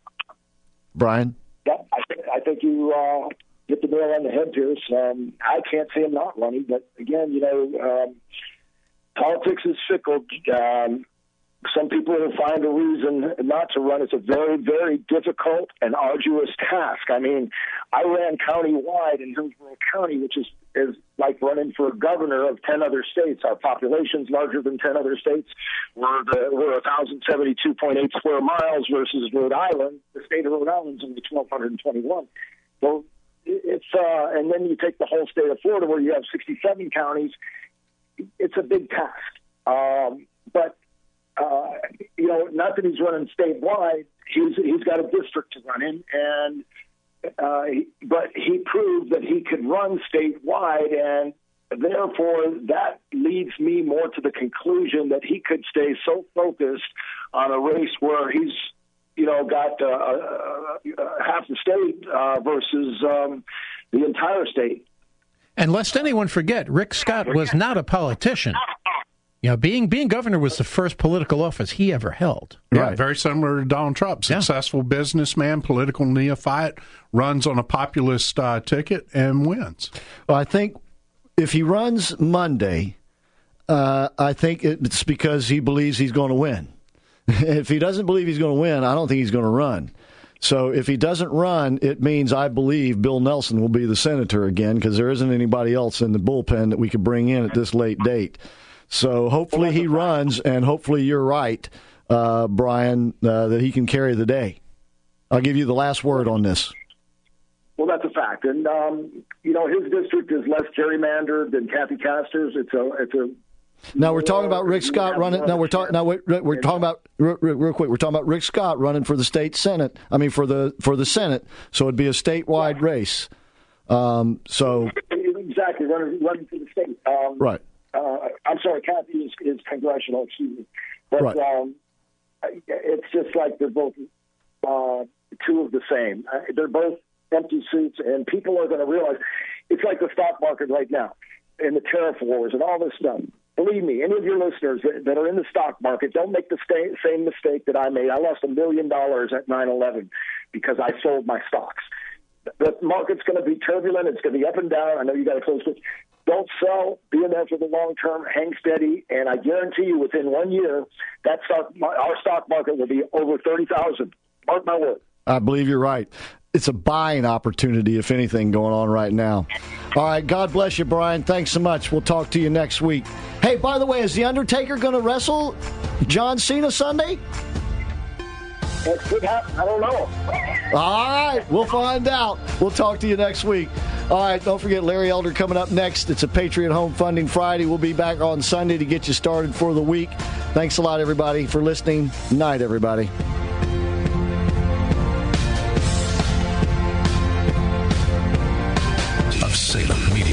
Brian? Yeah, I think, I think you uh, hit the nail on the head, Pierce. Um, I can't see him not running, but again, you know, um, politics is fickle. Um, Some people will find a reason not to run. It's a very, very difficult and arduous task. I mean, I ran county-wide in Hillsborough County, which is, is like running for a governor of ten other states. Our population's larger than ten other states. We're, the, we're one thousand seventy-two point eight square miles versus Rhode Island. The state of Rhode Island's only twelve twenty-one. So it's, uh, and then you take the whole state of Florida where you have sixty-seven counties. It's a big task. Um, but Uh, you know, not that he's running statewide. He's he's got a district to run in, and uh, he, but he proved that he could run statewide, and therefore that leads me more to the conclusion that he could stay so focused on a race where he's, you know, got uh, uh, half the state uh, versus um, the entire state. And lest anyone forget, Rick Scott was not a politician. You know, being being governor was the first political office he ever held. Yeah, Right. very similar to Donald Trump. Successful businessman, political neophyte, runs on a populist uh, ticket and wins. Well, I think if he runs Monday, uh, I think it's because he believes he's going to win. If he doesn't believe he's going to win, I don't think he's going to run. So if he doesn't run, it means I believe Bill Nelson will be the senator again, because there isn't anybody else in the bullpen that we could bring in at this late date. So hopefully he runs, and hopefully you're right, uh, Brian, uh, that he can carry the day. I'll give you the last word on this. Well, that's a fact, and um, you know, his district is less gerrymandered than Kathy Castor's. It's a it's a. Now we're talking about Rick Scott running. No, we're talking. Now we're, we're talking about real, real quick. We're talking about Rick Scott running for the state senate. I mean, for the for the Senate. So it'd be a statewide race. Um, so exactly running running for the state. Um, right. Uh, I'm sorry, Kathy is, is congressional, excuse me. But right. um, it's just like they're both uh, two of the same. Uh, they're both empty suits, and people are going to realize it's like the stock market right now and the tariff wars and all this stuff. Believe me, any of your listeners that, that are in the stock market, don't make the sta- same mistake that I made. I lost a million dollars at nine eleven because I sold my stocks. The market's going to be turbulent. It's going to be up and down. I know you got to close it. Don't sell. Be in there for the long term. Hang steady, and I guarantee you, within one year, that stock, our stock market will be over thirty thousand. Mark my word. I believe you're right. It's a buying opportunity, if anything, going on right now. All right. God bless you, Brian. Thanks so much. We'll talk to you next week. Hey, by the way, is The Undertaker going to wrestle John Cena Sunday? It could happen. I don't know. All right. We'll find out. We'll talk to you next week. All right. Don't forget Larry Elder coming up next. It's a Patriot Home Funding Friday. We'll be back on Sunday to get you started for the week. Thanks a lot, everybody, for listening. Night, everybody.